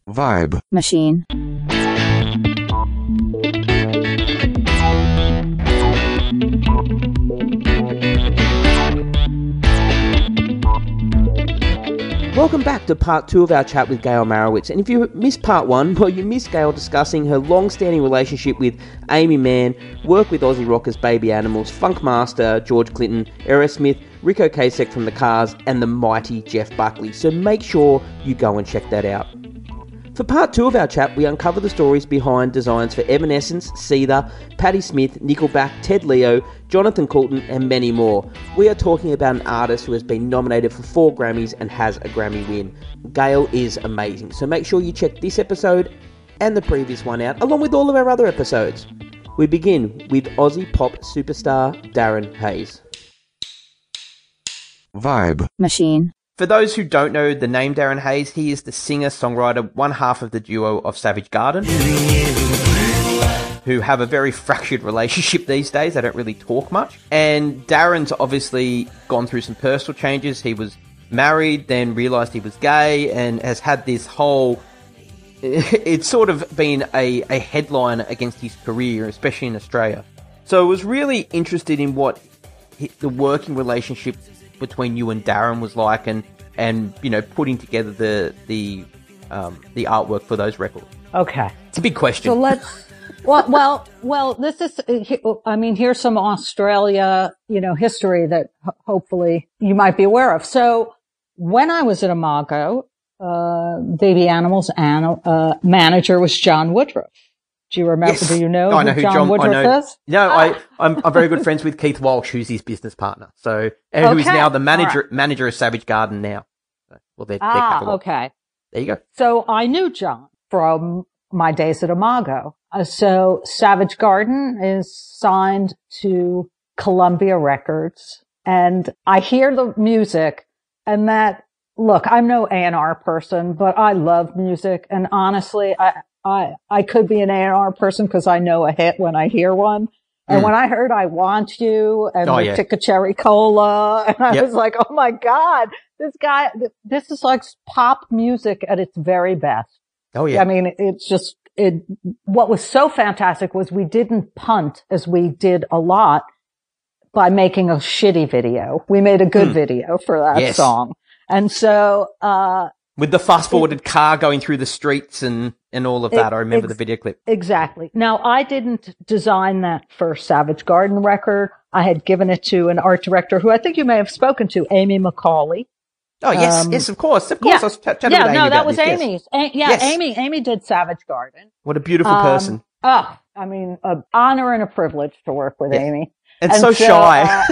Vibe. Machine. Welcome back to part 2 of our chat with Gail Marowitz. And if you missed part 1, well, you missed Gail discussing her long-standing relationship with Aimee Mann, work with Aussie rockers Baby Animals, Funk Master George Clinton, Aerosmith, Rick Ocasek from The Cars, and the mighty Jeff Buckley. So make sure you go and check that out. For part 2 of our chat, we uncover the stories behind designs for Evanescence, Seether, Patti Smith, Nickelback, Ted Leo, Jonathan Coulton, and many more. We are talking about an artist who has been nominated for 4 Grammys and has a Grammy win. Gail is amazing, so make sure you check this episode and the previous one out, along with all of our other episodes. We begin with Aussie pop superstar Darren Hayes. Vibe. Machine. For those who don't know the name Darren Hayes, he is the singer-songwriter, one half of the duo of Savage Garden, who have a very fractured relationship these days. They don't really talk much. And Darren's obviously gone through some personal changes. He was married, then realised he was gay, and has had this whole... It's sort of been a headline against his career, especially in Australia. So I was really interested in what the working relationship between you and Darren was like, and you know, putting together the artwork for those records. Okay, it's a big question. So let's. Well. This is. I mean, here's some Australia, history that hopefully you might be aware of. So when I was at Imago, Baby Animals manager was John Woodruff. Do you remember? Yes. Do you know I know who John Woodruff is? No, I'm very good friends with Keith Walsh, who's his business partner. So, who is now the manager of Savage Garden now. Well, they're okay. There you go. So I knew John from my days at Imago. So Savage Garden is signed to Columbia Records, and I hear the music, and look, I'm no A&R person, but I love music, and honestly, I could be an A&R person because I know a hit when I hear one. And when I heard I Want You and Ticka Cherry Cola, and I was like, oh my God, this is like pop music at its very best. Oh yeah. I mean, what was so fantastic was we didn't punt as we did a lot by making a shitty video. We made a good video for that song. And so, with the fast-forwarded car going through the streets and all of that. I remember the video clip. Exactly. Now, I didn't design that first Savage Garden record. I had given it to an art director who I think you may have spoken to, Amy McCauley. Oh, yes, of course. Yeah. I was chatting with Amy that was this. Amy's. Yes. Amy did Savage Garden. What a beautiful person. I mean, an honor and a privilege to work with Amy. And so shy.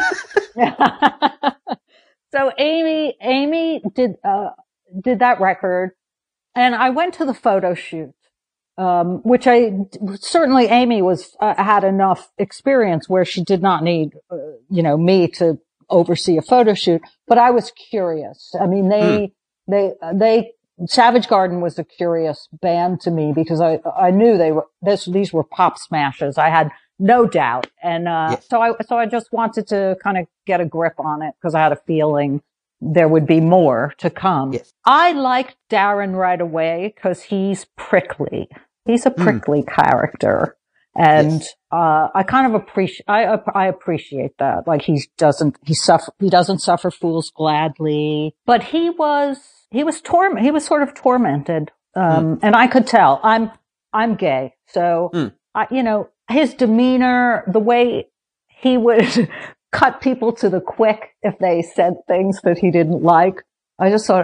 So Amy did that record, and I went to the photo shoot, which certainly Amy had enough experience where she did not need, me to oversee a photo shoot, but I was curious. I mean, Savage Garden was a curious band to me because I knew these were pop smashes. I had no doubt. And, so I just wanted to kind of get a grip on it because I had a feeling there would be more to come. Yes. I liked Darren right away because he's prickly. He's a prickly character. And, I kind of I appreciate that. Like he doesn't suffer fools gladly, but he was sort of tormented. And I could tell I'm gay. So, his demeanor, the way he would cut people to the quick if they said things that he didn't like. I just thought,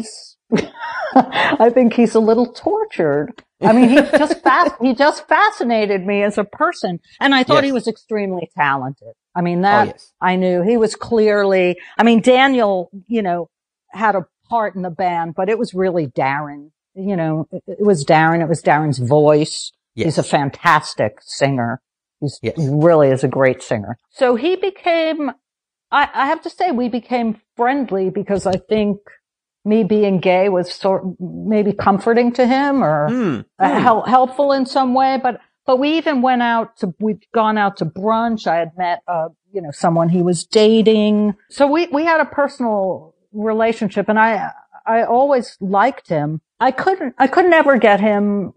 I think he's a little tortured. I mean, he just fascinated me as a person. And I thought he was extremely talented. I mean, I knew he was clearly, Daniel, had a part in the band, but it was really Darren. It was Darren's voice. Yes. He's a fantastic singer. He really is a great singer. So he became, I have to say, we became friendly because I think me being gay was maybe comforting to him or helpful in some way. But we even we'd gone out to brunch. I had met, someone he was dating. So we had a personal relationship, and I always liked him. I could never get him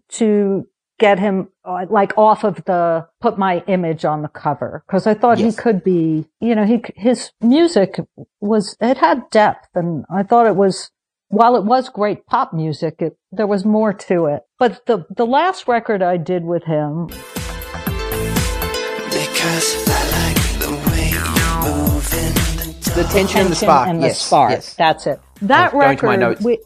like off of put my image on the cover, because I thought he could be, his music it had depth, and I thought while it was great pop music, there was more to it. But the last record I did with him, because I like the way you move in the tension and the spark. And the spark. Yes. That's it. That record, my notes. we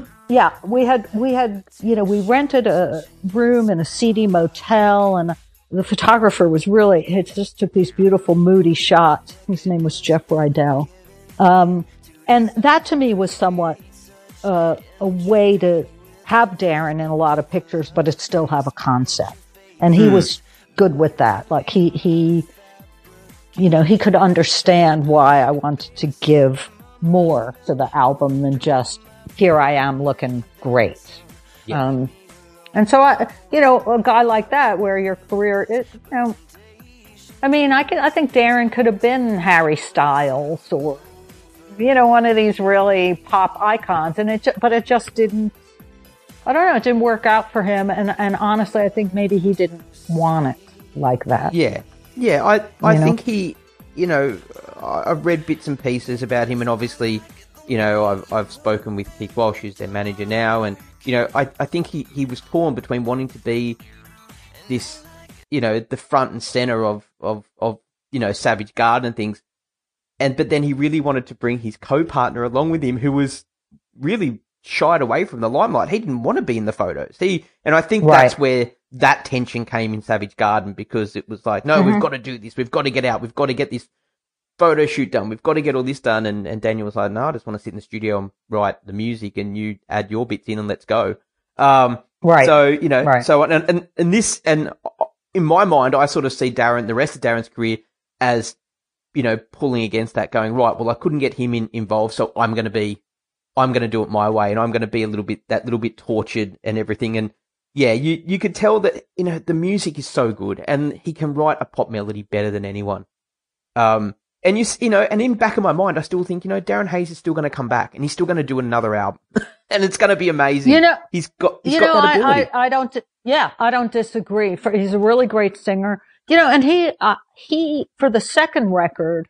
rented a room in a seedy motel, and the photographer he just took these beautiful moody shots. His name was Jeff Rydell. And that to me was somewhat a way to have Darren in a lot of pictures, but it still have a concept. And he was good with that. Like he could understand why I wanted to give more to the album than just, here I am looking great. Yeah. And so a guy like that, where your career, I think Darren could have been Harry Styles or, one of these really pop icons, but it just didn't, I don't know, it didn't work out for him. And honestly, I think maybe he didn't want it like that. Yeah. Yeah. I think he, I've read bits and pieces about him, and obviously, I've spoken with Keith Walsh, who's their manager now, and, I think he was torn between wanting to be this, the front and center of Savage Garden and things. But then he really wanted to bring his co-partner along with him, who was really shied away from the limelight. He didn't want to be in the photos. And I think that's where that tension came in Savage Garden, because it was like, no, we've got to do this. We've got to get out. We've got to get this photo shoot done. We've got to get all this done. And Daniel was like, no, I just want to sit in the studio and write the music, and you add your bits in and let's go. Right. So, so, and this, and in my mind, I sort of see the rest of Darren's career as, pulling against that, going, right, well, I couldn't get him involved, so I'm going to do it my way, and I'm going to be a little bit tortured and everything. And yeah, you could tell that, the music is so good, and he can write a pop melody better than anyone. And and in the back of my mind, I still think, Darren Hayes is still going to come back, and he's still going to do another album, and it's going to be amazing. He's got that ability. I don't disagree. He's a really great singer. And he for the second record,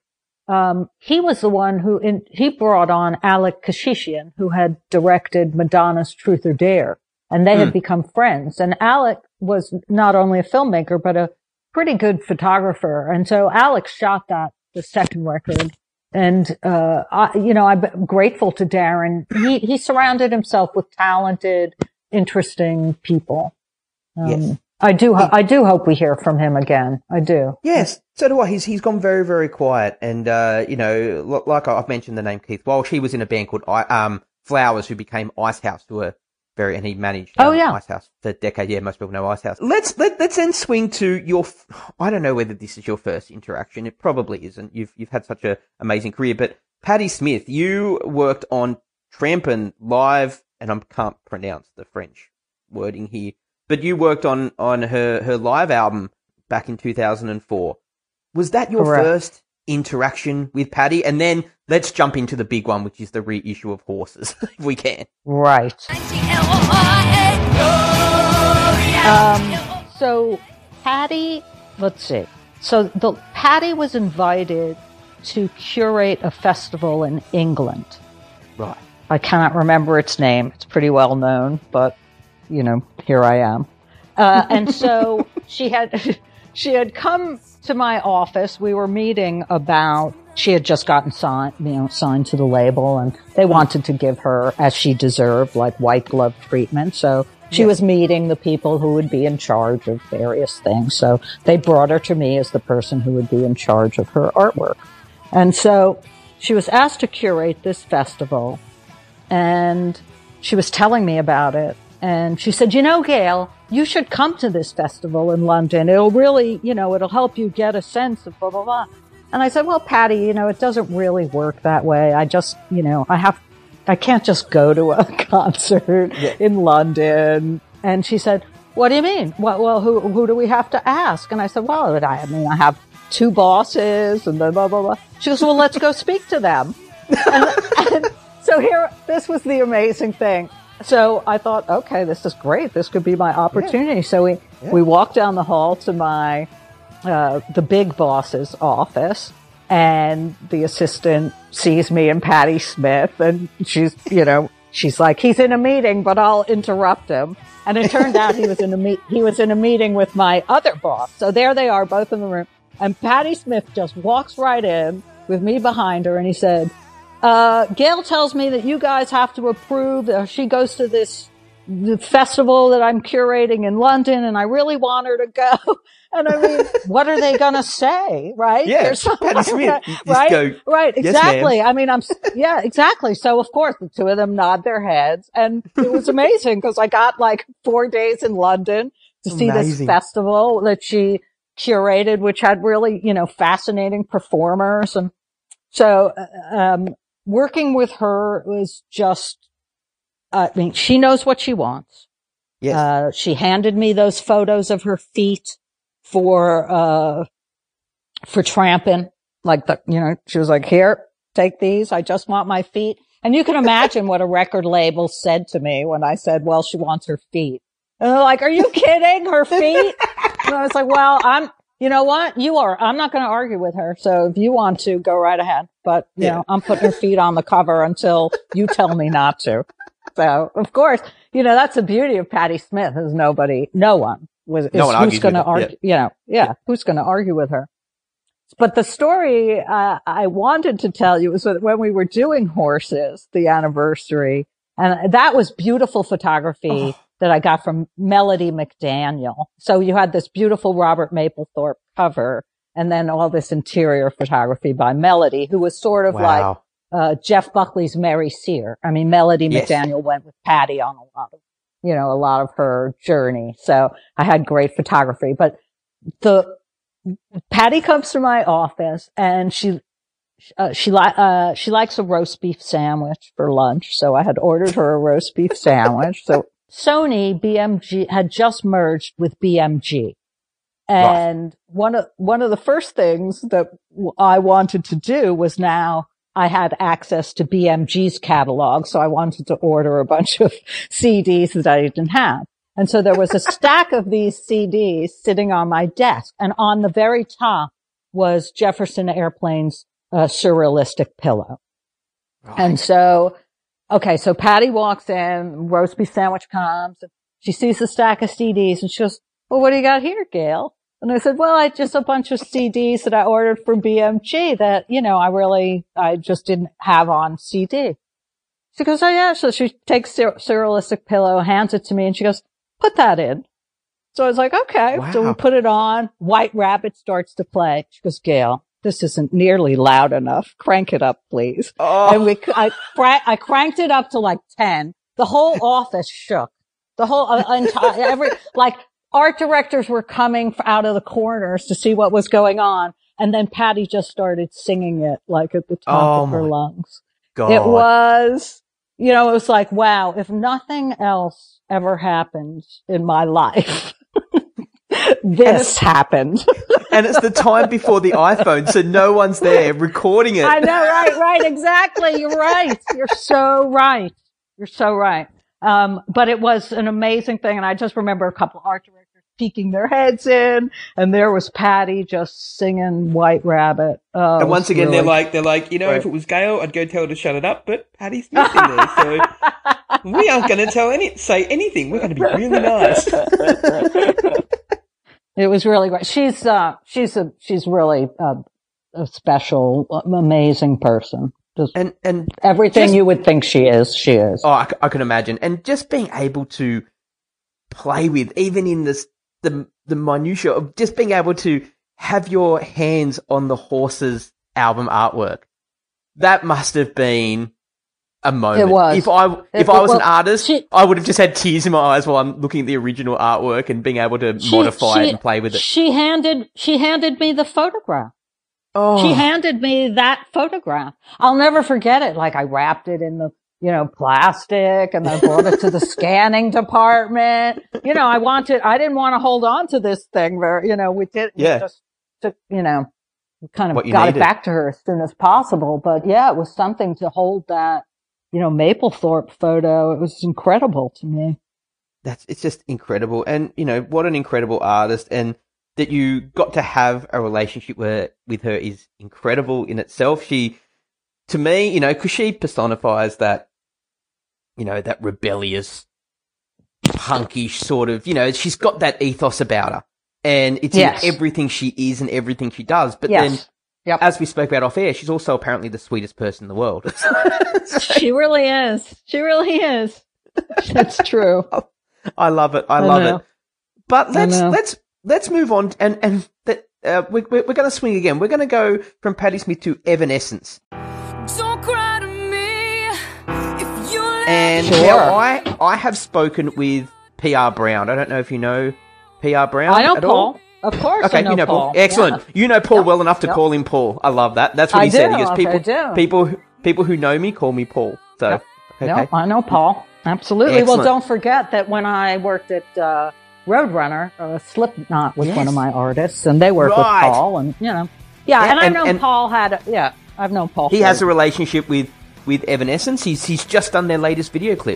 he was the one he brought on Alec Kashishian, who had directed Madonna's Truth or Dare, and they had become friends. And Alec was not only a filmmaker, but a pretty good photographer. And so Alec shot the second record. And, I'm grateful to Darren. He surrounded himself with talented, interesting people. Yes. I do hope we hear from him again. I do. Yes, so do I. He's gone very, very quiet, and like I've mentioned the name Keith Walsh. He was in a band called Flowers, who became Icehouse, and he managed Icehouse for a decade. Yeah, most people know Icehouse. Let's then swing to I don't know whether this is your first interaction. It probably isn't. You've had such an amazing career, but Patti Smith, you worked on Trampen live, and I can't pronounce the French wording here. But you worked on her live album back in 2004. Was that your first interaction with Patti? And then let's jump into the big one, which is the reissue of Horses, if we can. Right. So Patti, let's see. So Patti was invited to curate a festival in England. Right. I cannot remember its name. It's pretty well known, but here I am. And so she had come to my office. We were meeting she had just gotten signed to the label, and they wanted to give her, as she deserved, like white glove treatment. So she was meeting the people who would be in charge of various things. So they brought her to me as the person who would be in charge of her artwork. And so she was asked to curate this festival, and she was telling me about it. And she said, Gail, you should come to this festival in London. It'll really, it'll help you get a sense of blah, blah, blah. And I said, well, Patti, it doesn't really work that way. I just, I can't just go to a concert in London. And she said, what do you mean? Well, who do we have to ask? And I said, well, I have two bosses and blah, blah, blah, blah. She goes, well, let's go speak to them. And this was the amazing thing. So I thought, okay, this is great. This could be my opportunity. Yeah. So we walked down the hall to my, the big boss's office, and the assistant sees me and Patty Smith, and she's like, he's in a meeting, but I'll interrupt him. And it turned out he was in a meeting with my other boss. So there they are, both in the room. And Patty Smith just walks right in with me behind her, and he said, Gail tells me that you guys have to approve. She goes to the festival that I'm curating in London, and I really want her to go. And I mean, what are they going to say, right? Yeah, Patty Smith, right? Go, right, exactly. Yes, I mean, yeah, exactly. So of course, the two of them nod their heads, and it was amazing because I got like 4 days in London to see this festival that she curated, which had really, fascinating performers. And so, working with her was just, she knows what she wants. Yes. She handed me those photos of her feet for tramping. Like she was like, here, take these. I just want my feet. And you can imagine what a record label said to me when I said, well, she wants her feet. And they're like, are you kidding? Her feet? And I was like, well, you know what? I'm not going to argue with her. So if you want to, go right ahead. But, I'm putting her feet on the cover until you tell me not to. So, of course, that's the beauty of Patty Smith is no one who's going to argue, who's going to argue with her. But the story, I wanted to tell you was that when we were doing Horses, the anniversary, and that was beautiful photography that I got from Melody McDaniel. So you had this beautiful Robert Mapplethorpe cover, and then all this interior photography by Melody, who was sort of like Jeff Buckley's Mary Sear. I mean, Melody McDaniel went with Patty on a lot of her journey. So I had great photography. But Patty comes to my office, and she likes a roast beef sandwich for lunch. So I had ordered her a roast beef sandwich. So Sony BMG had just merged with BMG. And one of the first things that I wanted to do was, now I had access to BMG's catalog. So I wanted to order a bunch of CDs that I didn't have. And so there was a stack of these CDs sitting on my desk. And on the very top was Jefferson Airplane's Surrealistic Pillow. Right. And so, so Patty walks in, roast beef sandwich comes, and she sees the stack of CDs, and she goes, well, what do you got here, Gail? And I said, well, just a bunch of CDs that I ordered from BMG that, I just didn't have on CD. She goes, oh yeah. So she takes Surrealistic Pillow, hands it to me, and she goes, put that in. So I was like, okay. Wow. So we put it on. White Rabbit starts to play. She goes, Gail, this isn't nearly loud enough. Crank it up, please. Oh. And I cranked it up to like 10. The whole office shook. The whole entire, art directors were coming out of the corners to see what was going on. And then Patty just started singing it like at the top of her lungs. God. It was, it was like, wow, if nothing else ever happened in my life, this happened. And it's the time before the iPhone, so no one's there recording it. I know, right, exactly. You're right. You're so right. But it was an amazing thing. And I just remember a couple art directors peeking their heads in, and there was Patty just singing White Rabbit. Oh, and once again, they're like, right. If it was Gail, I'd go tell her to shut it up, but Patty Smith in there, so we aren't going to say anything. We're going to be really nice. It was really great. She's really a special, amazing person. Just and everything you would think she is, she is. Oh, I can imagine. And just being able to play with, even in the minutiae of just being able to have your hands on the Horses album artwork, that must have been a moment. It was. If I was an artist, I would have just had tears in my eyes while I'm looking at the original artwork and being able to modify it and play with it. She handed me the photograph. Oh. She handed me that photograph. I'll never forget it. Like, I wrapped it in the, plastic, and I brought it to the scanning department. I didn't want to hold on to this thing we just took, kind of got it back to her as soon as possible. But yeah, it was something to hold that Mapplethorpe photo. It was incredible to me. It's just incredible. And, what an incredible artist. And that you got to have a relationship with her is incredible in itself. She, to me, because she personifies that, that rebellious, punkish sort of, she's got that ethos about her. And it's in everything she is and everything she does. But then, as we spoke about off air, she's also apparently the sweetest person in the world. She really is. She really is. That's true. I love it. I love it. But let's move on. And we're going to swing again. We're going to go from Patti Smith to Evanescence. Don't cry to me if you and now I have spoken with PR Brown. I don't know if you know PR Brown. I know at Paul. All? Of course, okay, I know Paul. Excellent. Yeah. You know Paul well enough to call him Paul. I love that. That's what he said. He goes, people who know me call me Paul. So, okay. No, I know Paul. Absolutely. Excellent. Well, don't forget that when I worked at Roadrunner, Slipknot was one of my artists, and they worked with Paul, and and I've known Paul I've known Paul. He has a relationship with Evanescence. He's just done their latest video clip.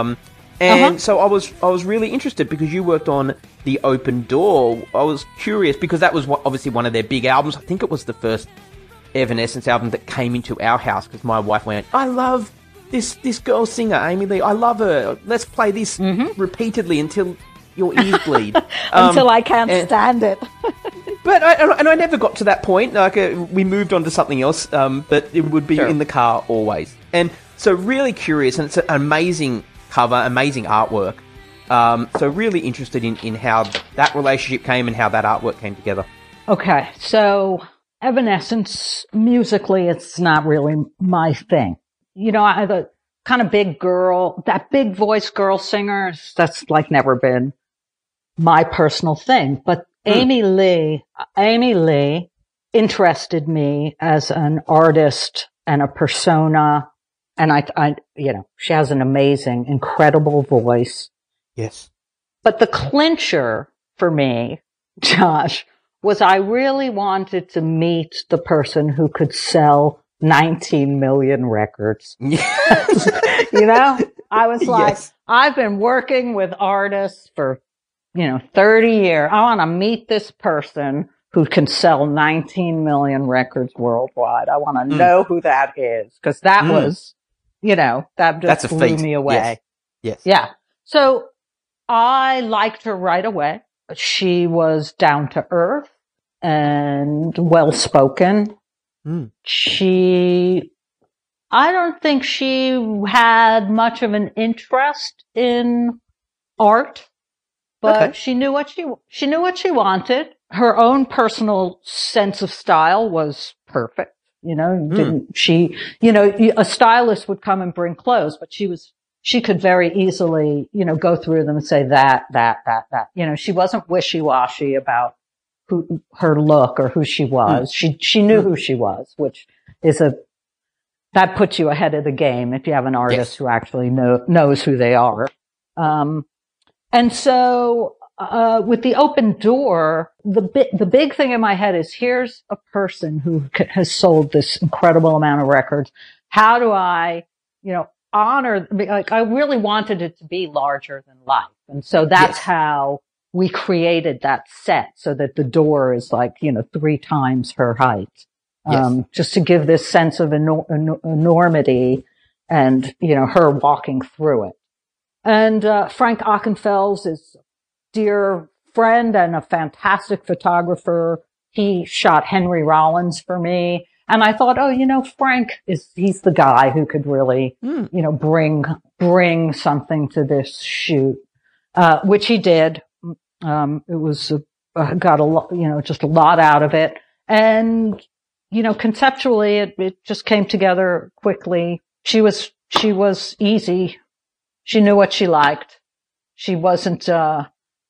So I was really interested because you worked on The Open Door. I was curious because that was obviously one of their big albums. I think it was the first Evanescence album that came into our house because my wife went, I love this girl singer, Amy Lee. I love her. Let's play this repeatedly until your ears bleed. Until I can't stand it. But I never got to that point. Like we moved on to something else, but it would be in the car always. And so really curious, and it's an amazing cover, amazing artwork. So really interested in how that relationship came and how that artwork came together. Okay, so Evanescence, musically, it's not really my thing. I the kind of big girl, that big voice girl singer, that's like never been my personal thing. But Amy Lee interested me as an artist and a persona. And I she has an amazing, incredible voice. Yes. But the clincher for me, Josh, was I really wanted to meet the person who could sell 19 million records. I was like, I've been working with artists for, 30 years. I want to meet this person who can sell 19 million records worldwide. I want to know who that is because that was, that just blew me away. Yes. Yeah. So I liked her right away. She was down to earth and well spoken. I don't think she had much of an interest in art, but she knew what she wanted. Her own personal sense of style was perfect. A stylist would come and bring clothes, but she could very easily, go through them and say that. She wasn't wishy-washy about her look or who she was. She knew who she was, which is that puts you ahead of the game if you have an artist who actually knows who they are. And so, with The Open Door, the big thing in my head is here's a person who has sold this incredible amount of records. How do I, honor, like I really wanted it to be larger than life. And so that's how we created that set so that the door is like, 3 times her height. Just to give this sense of enormity and, her walking through it. And, Frank Ockenfels is a dear friend and a fantastic photographer. He shot Henry Rollins for me. And I thought, Frank he's the guy who could really, bring something to this shoot, which he did. It was, got a lot, just a lot out of it. And, conceptually, it just came together quickly. She was easy. She knew what she liked. She wasn't, in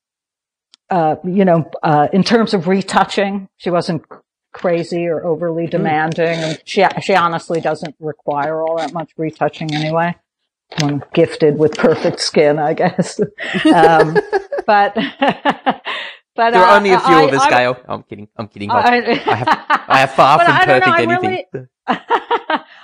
terms of retouching, she wasn't crazy or overly demanding. And she honestly doesn't require all that much retouching anyway. I'm gifted with perfect skin, I guess. But there are only a few of us, Gail. I'm kidding. I have far from perfect anything.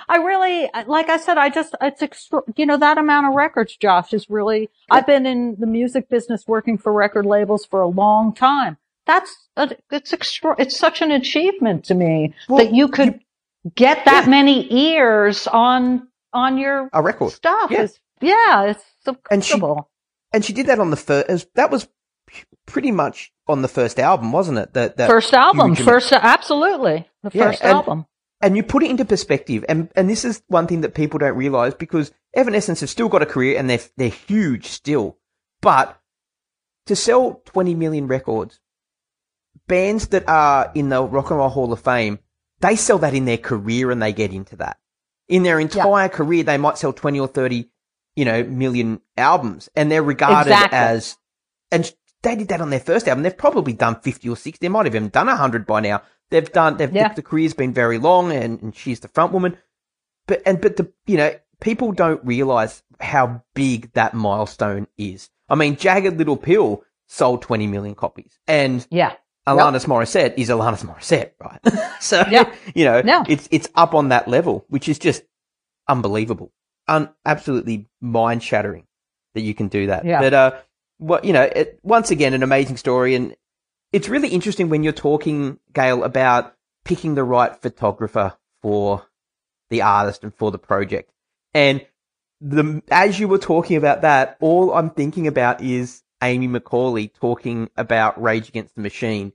I really, like I said, that amount of records, Josh, is really, I've been in the music business working for record labels for a long time. It's such an achievement to me that you could get that many ears on your a record stuff. Yeah. It's incredible. And she did that on the first, that was pretty much on the first album, wasn't it? That first album, absolutely. The first album. And you put it into perspective, and this is one thing that people don't realize, because Evanescence have still got a career and they're huge still. But to sell 20 million records, bands that are in the Rock and Roll Hall of Fame, they sell that in their career and they get into that. In their entire career, they might sell 20 or 30, million albums, and they're regarded as, and they did that on their first album. They've probably done 50 or 60. They might have even done 100 by now. The career's been very long, and she's the front woman. But people don't realize how big that milestone is. I mean, Jagged Little Pill sold 20 million copies, and Alanis Morissette is Alanis Morissette, right? So, it's up on that level, which is just unbelievable. Absolutely mind-shattering that you can do that. Yeah. But, once again, an amazing story, and it's really interesting when you're talking, Gail, about picking the right photographer for the artist and for the project. And as you were talking about that, all I'm thinking about is Amy McCauley talking about Rage Against the Machine,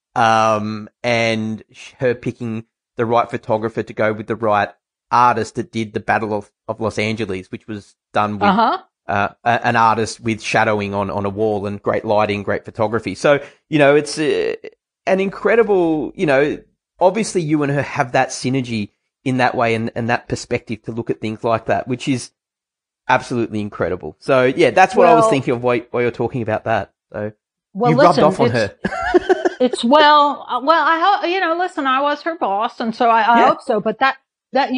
and her picking the right photographer to go with the right artist that did the Battle of Los Angeles, which was done with an artist with shadowing on a wall and great lighting, great photography. So, it's an incredible, obviously you and her have that synergy in that way and that perspective to look at things like that, which is absolutely incredible. So, yeah, that's what I was thinking of while you're talking about that. So you rubbed off on her. I hope, listen, I was her boss, and so I hope so, but at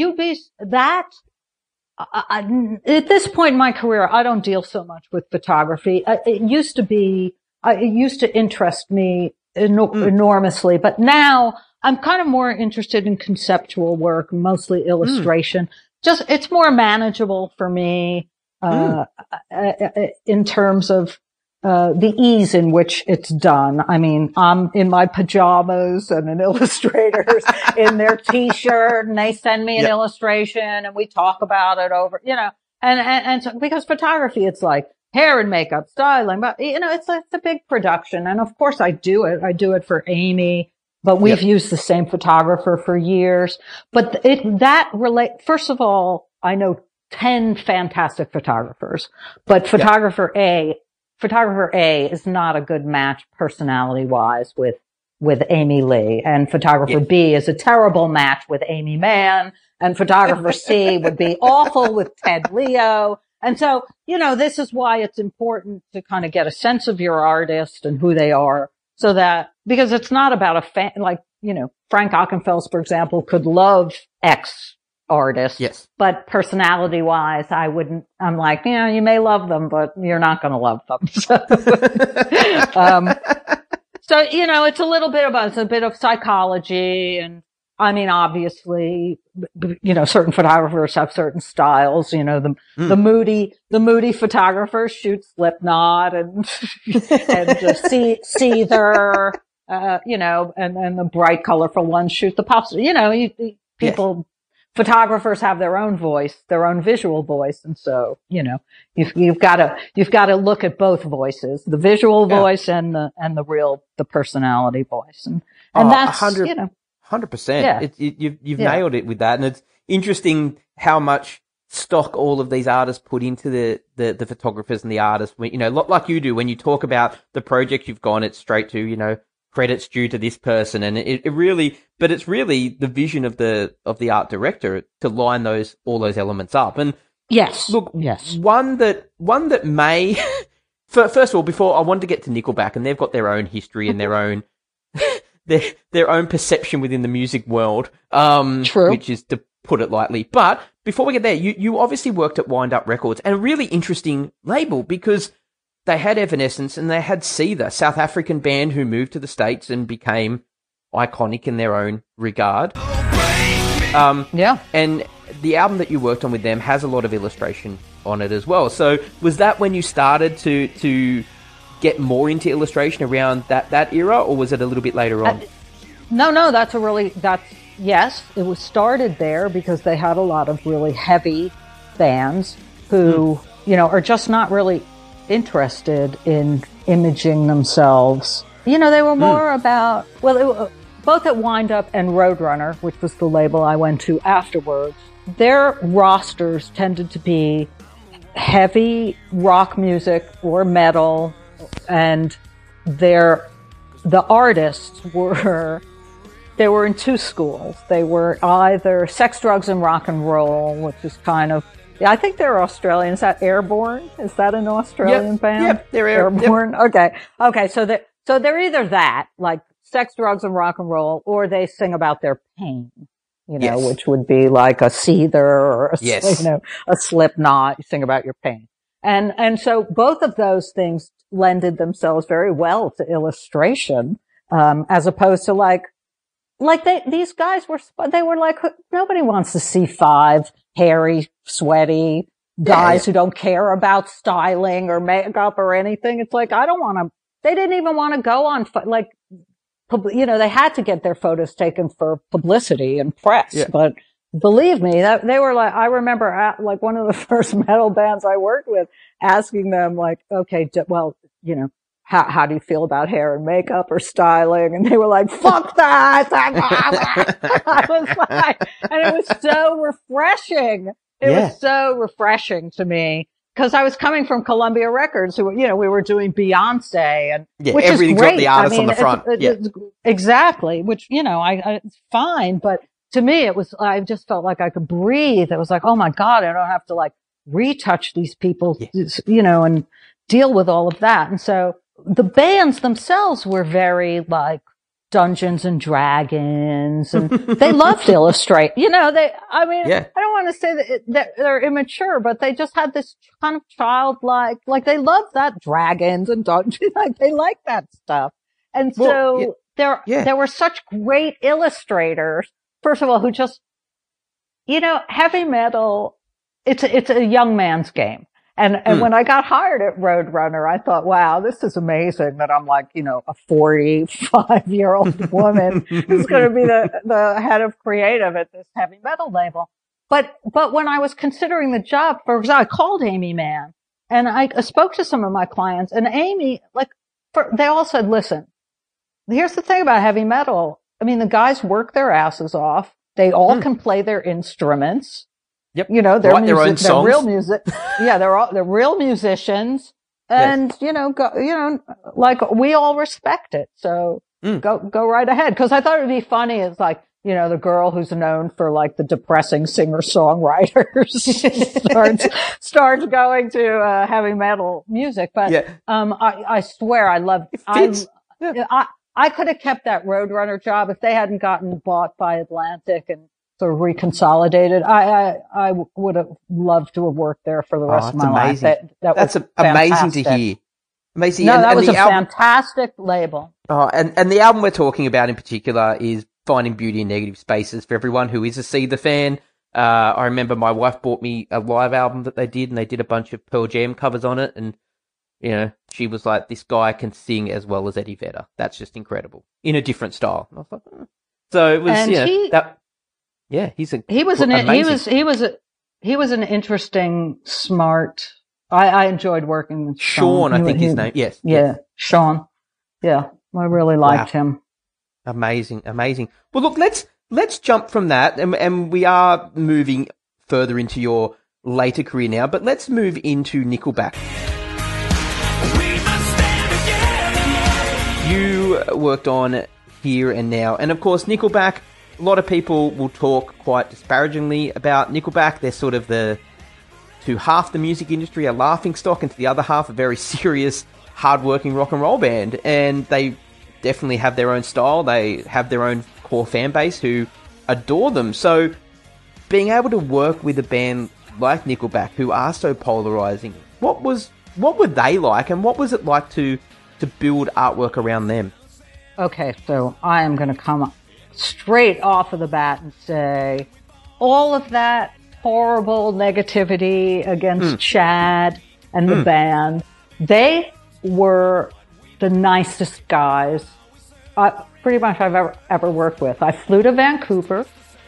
this point in my career, I don't deal so much with photography. It used to interest me enormously, but now I'm kind of more interested in conceptual work, mostly illustration. It's more manageable for me, in terms of the ease in which it's done. I mean, I'm in my pajamas and an illustrator's in their t-shirt, and they send me an illustration and we talk about it over, and so, because photography, it's like hair and makeup, styling, but it's a big production. And of course I do it for Amy, but we've used the same photographer for years. But first of all, I know 10 fantastic photographers, but photographer A is not a good match personality-wise with Amy Lee, and photographer B is a terrible match with Amy Mann, and photographer C would be awful with Ted Leo. And so, this is why it's important to kind of get a sense of your artist and who they are, so that, because it's not about a fan, Frank Ockenfels, for example, could love X artist. Yes. But personality wise, I'm like, you may love them, but you're not going to love them. So, it's a little bit about, it's a bit of psychology. And I mean, obviously, certain photographers have certain styles, the moody photographer shoots Slipknot and just Seether, and the bright, colorful ones shoot the pop. People, photographers have their own voice, their own visual voice. And so, you've got to look at both voices, the visual voice and the personality voice. And that's, 100%. Yeah. You've nailed it with that. And it's interesting how much stock all of these artists put into the photographers and the artists. Like you do when you talk about the project you've gone, it's straight to, credits due to this person. And it's really the vision of the art director to line all those elements up. And one that may, first of all, before I wanted to get to Nickelback, and they've got their own history and their own, their own perception within the music world. True. Which is, to put it lightly. But before we get there, you obviously worked at Wind Up Records, and a really interesting label, because they had Evanescence and they had Seether, South African band who moved to the States and became iconic in their own regard. And the album that you worked on with them has a lot of illustration on it as well. So was that when you started to get more into illustration around that era, or was it a little bit later on? No, yes, it was started there because they had a lot of really heavy fans who, are just not really interested in imaging themselves. They were more about, both at Wind Up and Roadrunner, which was the label I went to afterwards, their rosters tended to be heavy rock music or metal, and the artists were in two schools. They were either Sex, Drugs, and Rock and Roll, which is kind of, I think they're Australian. Is that Airborne? Is that an Australian band? Yep, they're Airborne. Yep. Okay. So they're either that, like Sex, Drugs, and Rock and Roll, or they sing about their pain, which would be like a Seether or a Slipknot. You sing about your pain. And so both of those things lended themselves very well to illustration, as opposed to these guys were like, nobody wants to see five hairy, sweaty guys who don't care about styling or makeup or anything. It's like, they didn't even want to go on, they had to get their photos taken for publicity and press. Yeah. But believe me, that they were like, I remember one of the first metal bands I worked with asking them okay, well, how do you feel about hair and makeup or styling? And they were like, fuck that! I was like, and it was so refreshing. It was so refreshing to me. Because I was coming from Columbia Records, who, we were doing Beyonce, and which is great. Got the artist on the front. Exactly. Which, it's fine. But to me, I just felt like I could breathe. It was like, oh my God, I don't have to retouch these people, and deal with all of that. And so the bands themselves were very Dungeons and Dragons, and they loved illustrate. I don't want to say that they're immature, but they just had this kind of childlike, they love that dragons and dungeons, they like that stuff. And so there were such great illustrators, first of all, who just, heavy metal, it's a young man's game. And when I got hired at Roadrunner, I thought, wow, this is amazing that I'm a 45-year-old woman who's going to be the head of creative at this heavy metal label. But when I was considering the job, for example, I called Amy Mann and I spoke to some of my clients, and Amy, they all said, listen, here's the thing about heavy metal. I mean, the guys work their asses off. They all can play their instruments. Yep. They're their own songs. They're real music. Yeah, they're real musicians. And, we all respect it. So go right ahead. Cause I thought it would be funny. It's the girl who's known for the depressing singer-songwriters starts going to, heavy metal music. But, I swear I love, I could have kept that Roadrunner job if they hadn't gotten bought by Atlantic and sort of reconsolidated. I would have loved to have worked there for the rest of my life. That's amazing to hear. Amazing. No, that was a fantastic label. Oh, and the album we're talking about in particular is Finding Beauty in Negative Spaces. For everyone who is a Seether fan, I remember my wife bought me a live album that they did, and they did a bunch of Pearl Jam covers on it, and she was like, this guy can sing as well as Eddie Vedder. That's just incredible. In a different style. And I was like, So it was, he was an interesting, smart, I enjoyed working with Sean. I think his name. Yes. Yeah. Yes. Sean. Yeah. I really liked him. Amazing. Well, look, let's jump from that, and we are moving further into your later career now, but let's move into Nickelback. You worked on Here and Now, and of course Nickelback, a lot of people will talk quite disparagingly about Nickelback. They're sort of to half the music industry a laughingstock, and to the other half a very serious, hard-working rock and roll band, and they definitely have their own style. They have their own core fan base who adore them. So being able to work with a band like Nickelback, who are so polarizing, what were they like, and what was it like to build artwork around them? Okay, so I am going to come straight off of the bat and say all of that horrible negativity against Chad and the band. They were the nicest guys pretty much I've ever worked with. I flew to Vancouver.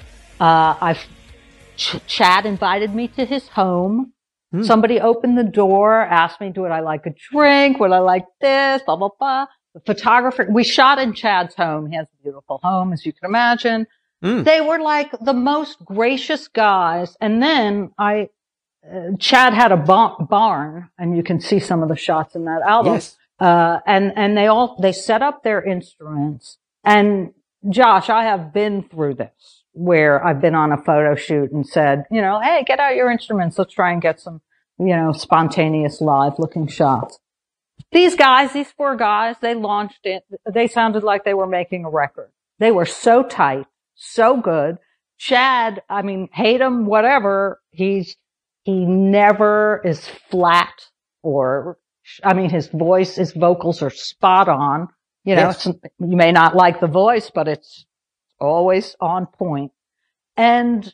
Chad invited me to his home. Somebody opened the door, asked me, would I like a drink? Would I like this? Blah, blah, blah. The photographer, we shot in Chad's home. He has a beautiful home, as you can imagine. They were like the most gracious guys. And then Chad had a barn, and you can see some of the shots in that album. Yes. And they set up their instruments. And Josh, I have been through this, where I've been on a photo shoot and said, hey, get out your instruments. Let's try and get some, spontaneous live looking shots. These four guys, they launched it. They sounded like they were making a record. They were so tight, so good. Chad, hate him, whatever. He never is flat his vocals are spot on. Yes. You may not like the voice, but it's always on point. And,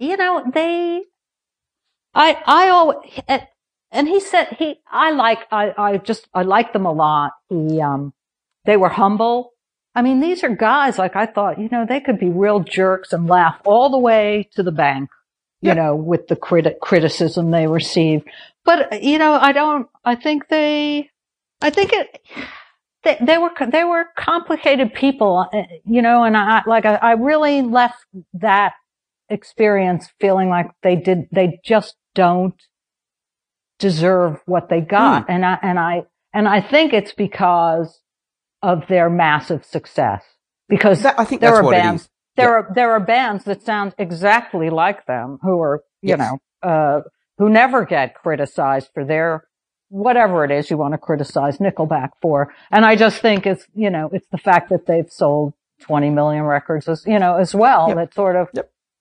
and he said, I like them a lot. They were humble. These are guys, like I thought, they could be real jerks and laugh all the way to the bank, with the criticism they received. But, they were complicated people, and I really left that experience feeling like they just don't deserve what they got. And I think it's because of their massive success. Because I think there are bands, there are bands that sound exactly like them who are, who never get criticized for their, whatever it is you want to criticize Nickelback for. And I just think it's, it's the fact that they've sold 20 million records as well, that sort of,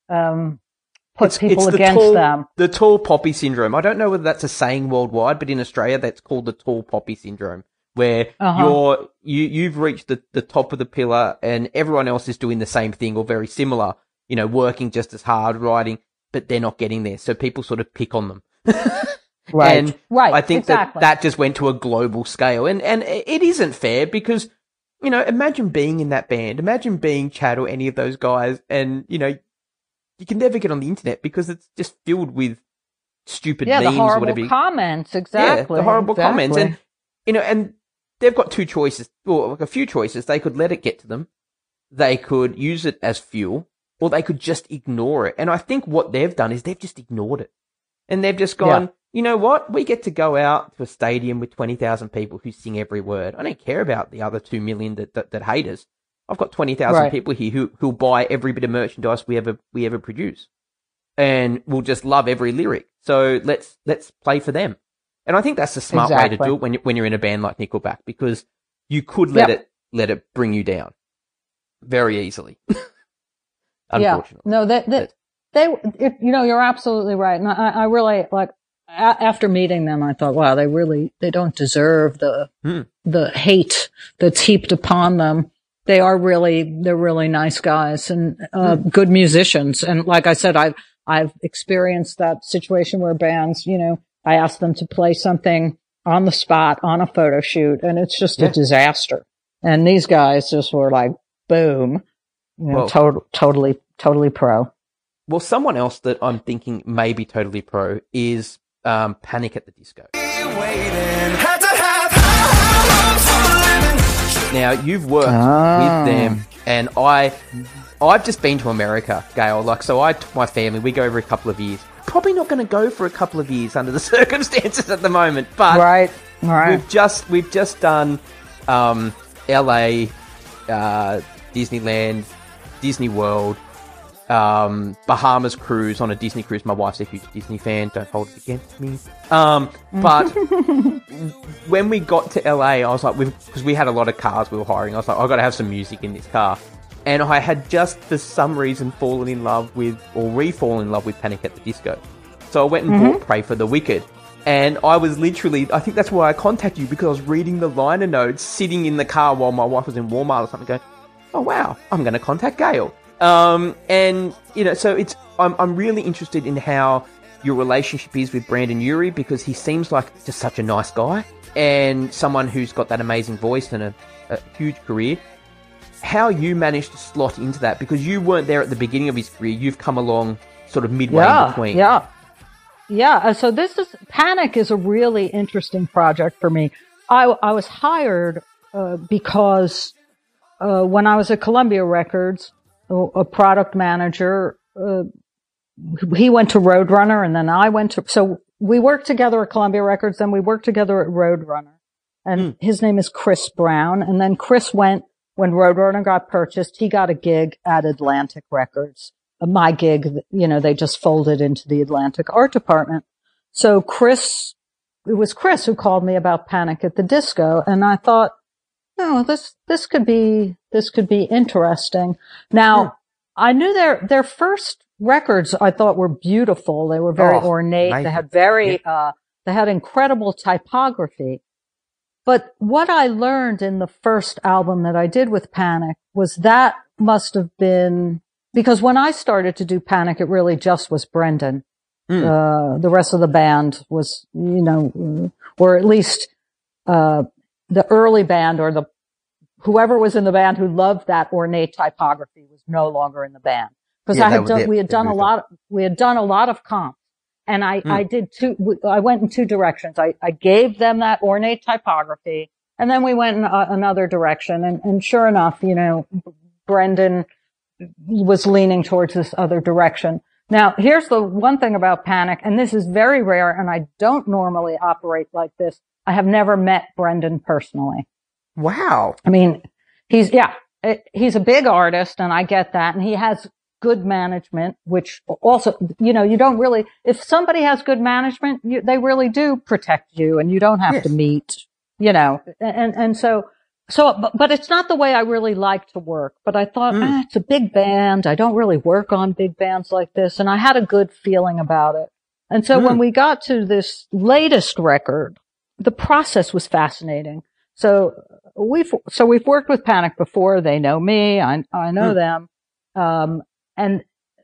puts people against them. The tall poppy syndrome. I don't know whether that's a saying worldwide, but in Australia, that's called the tall poppy syndrome, where you've reached the top of the pillar and everyone else is doing the same thing or very similar, working just as hard, writing, but they're not getting there. So people sort of pick on them. Right. And I think that just went to a global scale. And it isn't fair because, imagine being in that band. Imagine being Chad or any of those guys and, you can never get on the internet because it's just filled with stupid memes the horrible or whatever. Comments, exactly. Yeah, the horrible comments. And, and they've got two choices, or like a few choices. They could let it get to them. They could use it as fuel, or they could just ignore it. And I think what they've done is they've just ignored it. And they've just gone, you know what? We get to go out to a stadium with 20,000 people who sing every word. I don't care about the other 2 million that hate us. I've got 20,000 people here who'll buy every bit of merchandise we ever produce. And will just love every lyric. So let's play for them. And I think that's the smart way to do it when you're in a band like Nickelback, because you could let it bring you down very easily. Unfortunately. No, you're absolutely right. And I really, after meeting them, I thought, wow, they don't deserve the hate that's heaped upon them. They're really nice guys and, good musicians. And like I said, I've experienced that situation where bands, I ask them to play something on the spot on a photo shoot and it's just a disaster. And these guys just were like, boom, totally pro. Well, someone else that I'm thinking may be totally pro is Panic at the Disco. Now, you've worked with them, and I've just been to America, Gail. So I took my family. We go every couple of years. Probably not going to go for a couple of years under the circumstances at the moment, but right. We've just done LA, Disneyland, Disney World. Bahamas cruise on a Disney cruise. My wife's a huge Disney fan. Don't hold it against me. But when we got to LA, I was like, because we had a lot of cars we were hiring, I was like, I've got to have some music in this car. And I had just, for some reason, re-fallen in love with Panic at the Disco. So I went and bought Pray for the Wicked. And I was literally, I think that's why I contacted you, because I was reading the liner notes, sitting in the car while my wife was in Walmart or something, going, oh wow, I'm going to contact Gail. And, you know, so I'm really interested in how your relationship is with Brendon Urie, because he seems like just such a nice guy and someone who's got that amazing voice and a huge career. How you managed to slot into that, because you weren't there at the beginning of his career. You've come along sort of midway in between. Yeah. So Panic is a really interesting project for me. I was hired because when I was at Columbia Records, a product manager, he went to Roadrunner, and then I went to, so we worked together at Columbia Records, then we worked together at Roadrunner. And his name is Chris Brown. And then Chris went, when Roadrunner got purchased, he got a gig at Atlantic Records. My gig, you know, they just folded into the Atlantic art department. So it was Chris who called me about Panic at the Disco. And I thought, oh, this could be interesting. Now, I knew their first records I thought were beautiful. They were very ornate. Nice. They had they had incredible typography. But what I learned in the first album that I did with Panic was that must have been, because when I started to do Panic, it really just was Brendon. The rest of the band was, you know, or at least, the early band, or whoever was in the band who loved that ornate typography was no longer in the band. Because we had done a lot of comp. And I went in two directions. I gave them that ornate typography, and then we went in another direction. And sure enough, you know, Brendon was leaning towards this other direction. Now, here's the one thing about Panic, and this is very rare, and I don't normally operate like this. I have never met Brendon personally. Wow. I mean, he's a big artist, and I get that, and he has good management, which also, you know, you don't really, if somebody has good management, they really do protect you, and you don't have to meet, you know, and so, but it's not the way I really like to work. But I thought, it's a big band. I don't really work on big bands like this. And I had a good feeling about it. And so when we got to this latest record, the process was fascinating. So we've worked with Panic before. They know me. I know them. And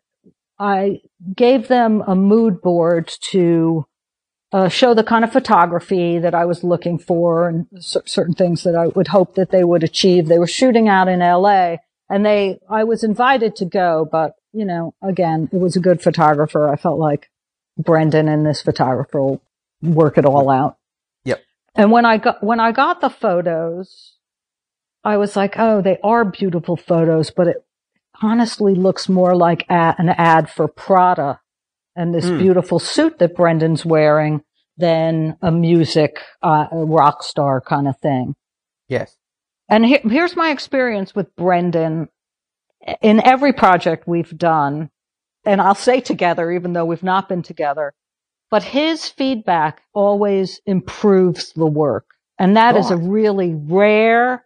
I gave them a mood board to show the kind of photography that I was looking for, and certain things that I would hope that they would achieve. They were shooting out in LA, and I was invited to go, but, you know, again, it was a good photographer. I felt like Brendon and this photographer will work it all out. Yep. And when I got the photos, I was like, oh, they are beautiful photos, but it honestly looks more like an ad for Prada and this beautiful suit that Brendon's wearing than a music rock star kind of thing. Yes. And here's my experience with Brendon in every project we've done, and I'll say together, even though we've not been together, but his feedback always improves the work. And that is a really rare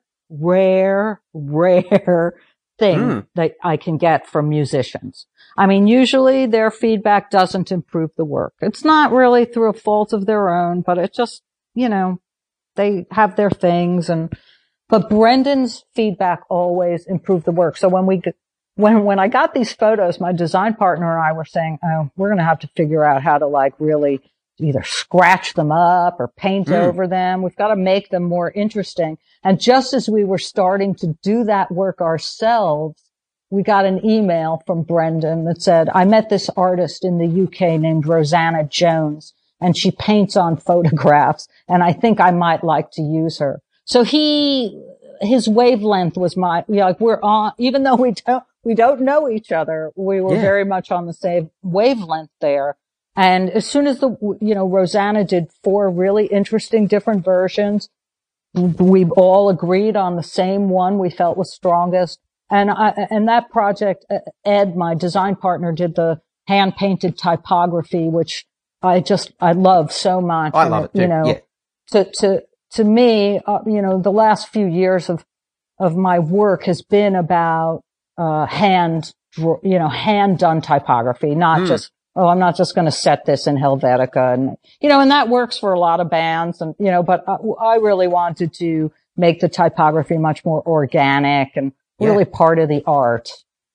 thing that I can get from musicians. I mean, usually their feedback doesn't improve the work. It's not really through a fault of their own, but it just, you know, they have their things, but Brendon's feedback always improved the work. So when I got these photos, my design partner and I were saying, oh, we're going to have to figure out how to like really either scratch them up or paint over them. We've got to make them more interesting. And just as we were starting to do that work ourselves, we got an email from Brendon that said, I met this artist in the UK named Rosanna Jones, and she paints on photographs, and I think I might like to use her. So his wavelength was we're on, even though we don't know each other, we were very much on the same wavelength there. And as soon as Rosanna did 4 really interesting different versions, we all agreed on the same one we felt was strongest. And that project, Ed, my design partner, did the hand painted typography, which I love so much. I love it too. You know, to me, the last few years of my work has been about, hand done typography, not just, I'm not just going to set this in Helvetica. And, and that works for a lot of bands. And, but I really wanted to make the typography much more organic and really part of the art.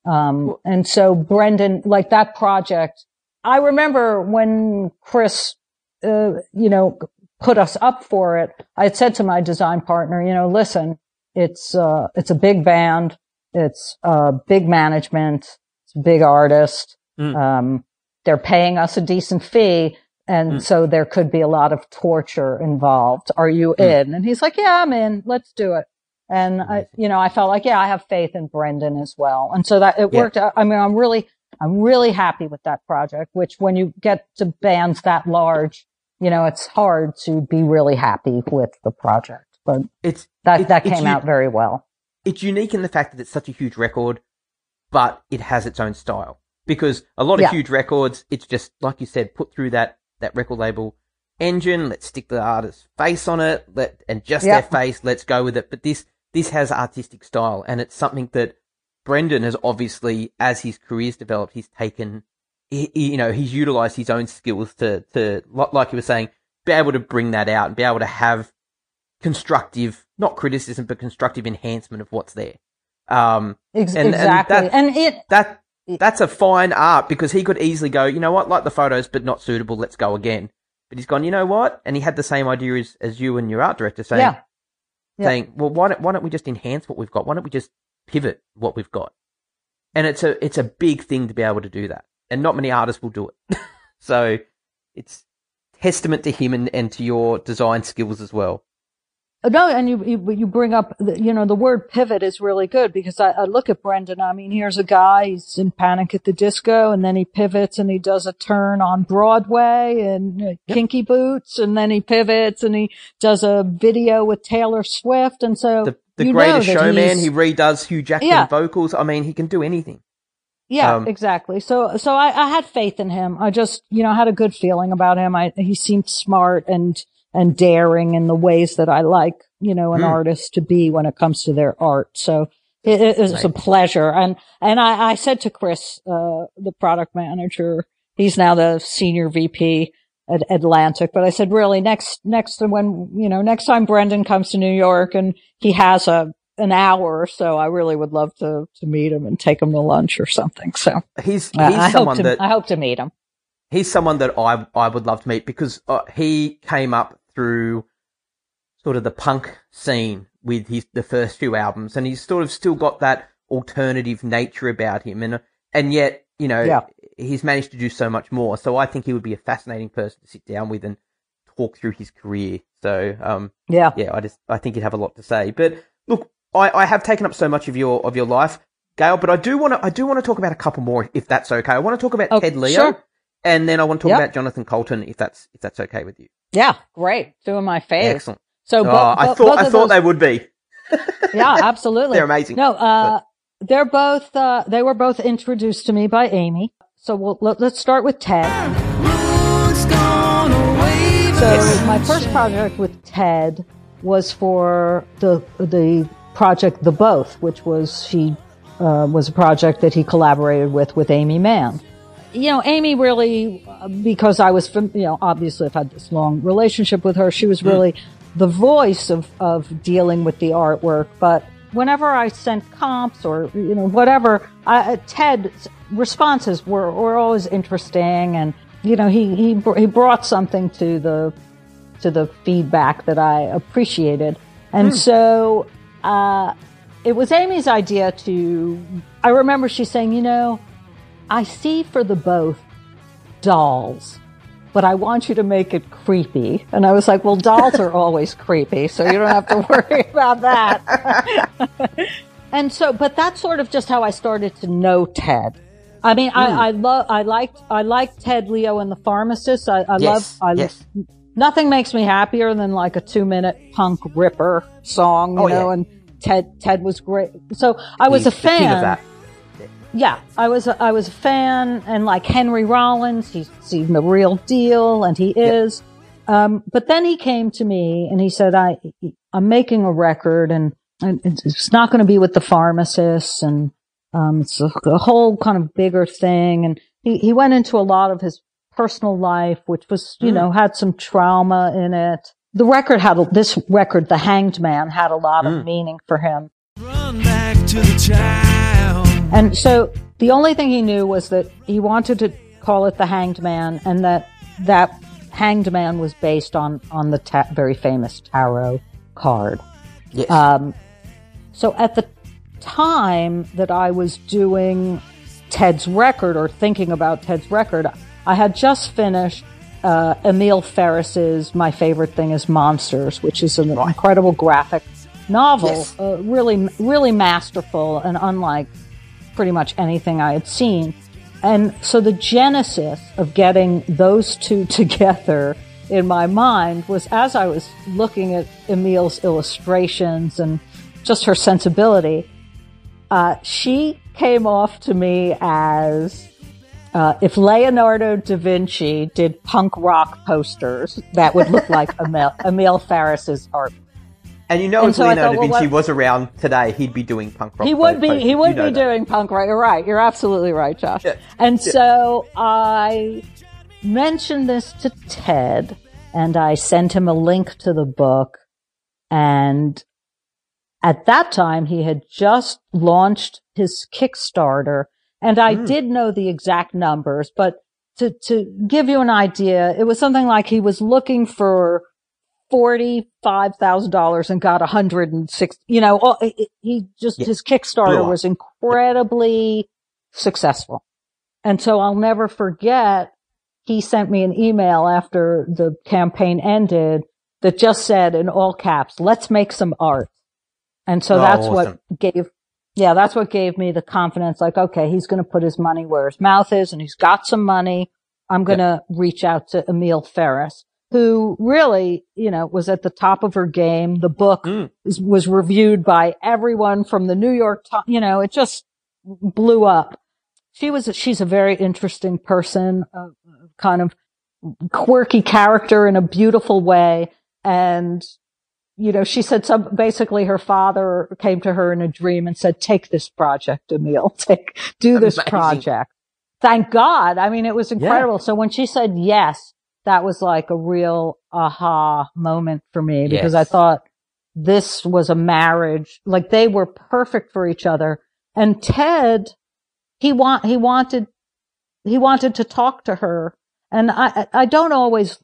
And so Brendan, like that project, I remember when Chris, put us up for it, I had said to my design partner, listen, it's a big band. It's big management. It's a big artist. They're paying us a decent fee. And so there could be a lot of torture involved. Are you in? And he's like, yeah, I'm in. Let's do it. And I felt like, yeah, I have faith in Brendan as well. And so that it worked out. I mean, I'm really happy with that project, which when you get to bands that large, it's hard to be really happy with the project, but that came out very well. It's unique in the fact that it's such a huge record, but it has its own style, because a lot of huge records, it's just, like you said, put through that record label engine. Let's stick the artist's face on it, their face. Let's go with it. But this has artistic style, and it's something that Brendan has obviously, as his career's developed, he's taken. He's utilized his own skills to, like you were saying, be able to bring that out and be able to have constructive, not criticism, but constructive enhancement of what's there. Exactly. That's a fine art, because he could easily go, you know what, like the photos, but not suitable. Let's go again. But he's gone, you know what? And he had the same idea as you and your art director saying, well, why don't we just enhance what we've got? Why don't we just pivot what we've got? And it's a big thing to be able to do that. And not many artists will do it. So it's testament to him and to your design skills as well. No, and you bring up, the word pivot is really good, because I look at Brendan. I mean, here's a guy, he's in Panic at the Disco, and then he pivots and he does a turn on Broadway and Kinky Boots, and then he pivots and he does a video with Taylor Swift. And so the Greatest Showman, he redoes Hugh Jackman vocals. I mean, he can do anything. Yeah, exactly. So I had faith in him. I just, had a good feeling about him. He seemed smart and daring in the ways that I like, an artist to be when it comes to their art. So it was a pleasure. And I said to Chris, the product manager, he's now the senior VP at Atlantic, but I said, really, next time Brendan comes to New York and he has an hour or so, I really would love to meet him and take him to lunch or something. So I hope to meet him. He's someone that I would love to meet, because he came up through sort of the punk scene with the first few albums, and he's sort of still got that alternative nature about him, and yet he's managed to do so much more. So I think he would be a fascinating person to sit down with and talk through his career. So I think he'd have a lot to say. But look, I have taken up so much of your life, Gail, but I do want to talk about a couple more, if that's okay. I want to talk about Ted Leo. Sure. And then I want to talk about Jonathan Coulton, if that's okay with you. Yeah, great. Two of my faves. Excellent. So I thought they would be. Yeah, absolutely. They're amazing. No, they're both. They were both introduced to me by Amy. So let's start with Ted. So my first project with Ted was for the project The Both, which was a project that he collaborated with Amy Mann. Amy really, because I was, obviously I've had this long relationship with her, she was really the voice of dealing with the artwork. But whenever I sent comps or, whatever, Ted's responses were always interesting. And, he brought something to the feedback that I appreciated. And so, it was Amy's idea I remember she saying, I see for The Both dolls, but I want you to make it creepy. And I was like, well, dolls are always creepy, so you don't have to worry about that. And so, but that's sort of just how I started to know Ted. I mean, I liked Ted Leo and the Pharmacist. Nothing makes me happier than like a 2-minute punk ripper song, you know, and Ted was great. So I was a fan. The king of that. Yeah, I was a fan, and like Henry Rollins, he's the real deal, and he is. But then he came to me and he said, I'm making a record, and it's not going to be with the Pharmacists, and it's a whole kind of bigger thing. And he went into a lot of his personal life, which was, had some trauma in it. This record, The Hanged Man, had a lot of meaning for him. Run back to the child. And so the only thing he knew was that he wanted to call it the Hanged Man, and that Hanged Man was based on the very famous tarot card. Yes. So at the time that I was doing Ted's record, or thinking about Ted's record, I had just finished Emile Ferris's My Favorite Thing is Monsters, which is an incredible graphic novel, yes. Really, really masterful and unlike pretty much anything I had seen. And so the genesis of getting those two together in my mind was, as I was looking at Emile's illustrations and just her sensibility, she came off to me as if Leonardo da Vinci did punk rock posters, that would look like Emile Ferris's art. And you know, if Leonardo da Vinci was around today, he'd be doing punk rock. He would be doing punk rock. You're right. You're absolutely right, Josh. Yeah. And so I mentioned this to Ted, and I sent him a link to the book. And at that time, he had just launched his Kickstarter, and I did know the exact numbers, but to give you an idea, it was something like he was looking for $45,000 and got 160. You know, his Kickstarter was incredibly successful. And so I'll never forget, he sent me an email after the campaign ended that just said in all caps, "Let's make some art." And so that's awesome. That's what gave me the confidence, like, okay, he's going to put his money where his mouth is, and he's got some money. I'm going to reach out to Emile Ferris, who really, was at the top of her game. The book was reviewed by everyone from the New York Times. It just blew up. She's a very interesting person, kind of quirky character in a beautiful way. And, she said basically her father came to her in a dream and said, "Take this project, Emile, do this project." Thank God. I mean, it was incredible. Yeah. So when she said yes, that was like a real aha moment for me, because I thought this was a marriage. Like, they were perfect for each other. And Ted, he wanted to talk to her. And I don't always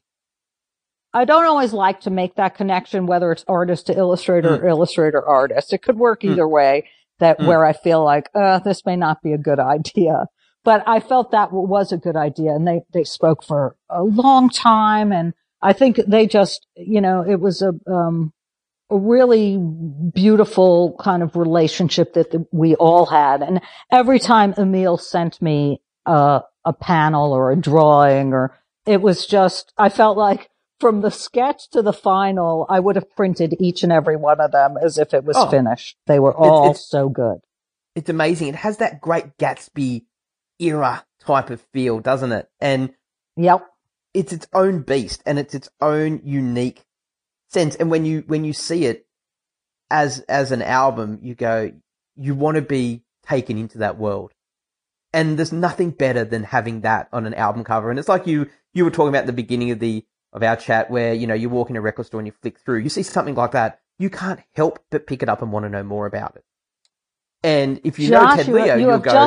like to make that connection, whether it's artist to illustrator or illustrator artist. It could work either way, where I feel like, this may not be a good idea. But I felt that was a good idea, and they spoke for a long time, and I think they just, it was a really beautiful kind of relationship that we all had. And every time Emile sent me a panel or a drawing, or it was just, I felt like from the sketch to the final, I would have printed each and every one of them as if it was finished. They were all so good. It's amazing. It has that Great Gatsby era type of feel, doesn't it? And it's its own beast, and it's its own unique sense. And when you see it as an album, you go, you want to be taken into that world. And there's nothing better than having that on an album cover. And it's like you were talking about at the beginning of our chat, where you walk in a record store and you flick through, you see something like that, you can't help but pick it up and want to know more about it. And if you know Ted Leo, you'll go,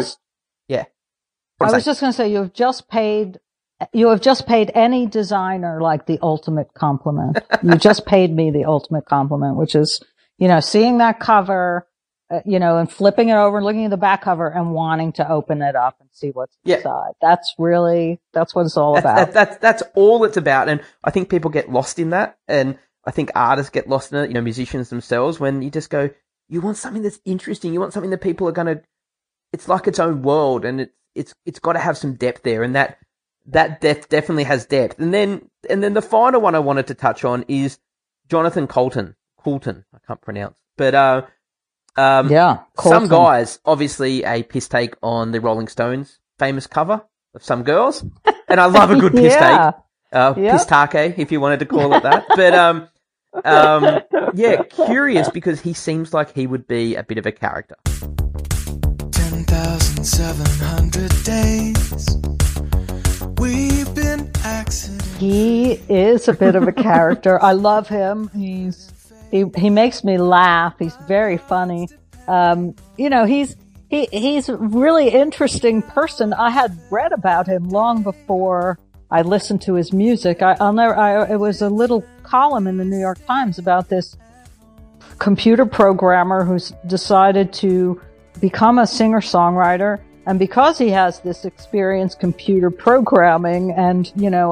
I was just going to say, you have just paid any designer like the ultimate compliment. You just paid me the ultimate compliment, which is, seeing that cover, and flipping it over and looking at the back cover and wanting to open it up and see what's inside. That's what it's all about. That's all it's about. And I think people get lost in that. And I think artists get lost in it, musicians themselves, when you just go, you want something that's interesting. You want something that people are going to, it's like its own world, and it's got to have some depth there, and that depth definitely has depth. And then the final one I wanted to touch on is Jonathan Coulton. I can't pronounce, but some guys, obviously a piss take on the Rolling Stones famous cover of Some Girls, and I love a good piss take, piss take, if you wanted to call it that. But curious, because he seems like he would be a bit of a character. 10,700 days we've been accident. He is a bit of a character. I love him. He makes me laugh. He's very funny. He's he's a really interesting person. I had read about him long before I listened to his music. It was a little column in the New York Times about this computer programmer who's decided to become a singer-songwriter. And because he has this experience computer programming and,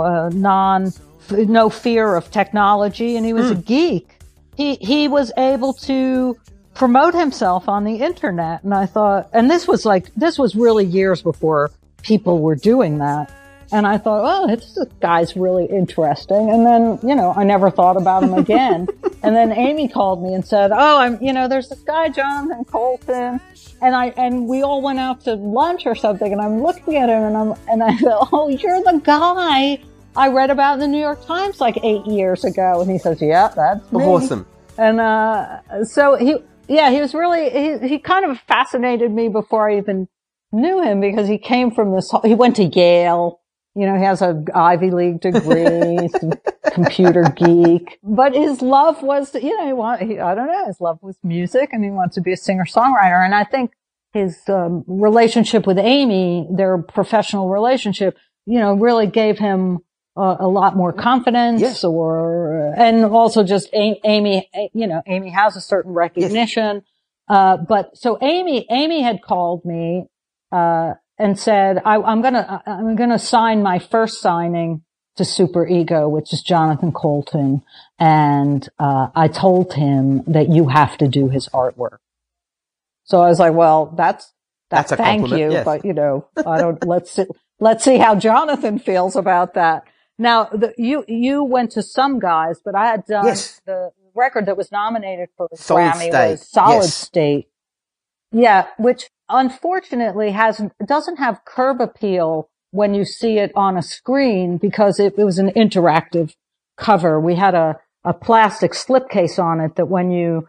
no fear of technology, and he was a geek, he was able to promote himself on the internet. And I thought, and this was really years before people were doing that. And I thought, oh, this guy's really interesting. And then, I never thought about him again. And then Amy called me and said, there's this guy, Jonathan Coulton. And we all went out to lunch or something. And I'm looking at him and I said, oh, you're the guy I read about in the New York Times like 8 years ago. And he says, yeah, that's me. Awesome. And, so he was really, he kind of fascinated me before I even knew him because he came from he went to Yale. He has an Ivy League degree, some computer geek. But his love was, his love was music, and he wants to be a singer-songwriter. And I think his relationship with Amy, their professional relationship, really gave him a lot more confidence. Yes. And also just Amy, Amy has a certain recognition. Yes. But so Amy had called me, and said, I'm gonna sign my first signing to Super Ego, which is Jonathan Coulton. And, I told him that you have to do his artwork. So I was like, well, that's a thank you. Yes. But, let's see how Jonathan feels about that. Now, you went to Some Guys, but I had done the record that was nominated for a Grammy was Solid State. Yeah, which unfortunately doesn't have curb appeal when you see it on a screen because it was an interactive cover. We had a plastic slipcase on it that when you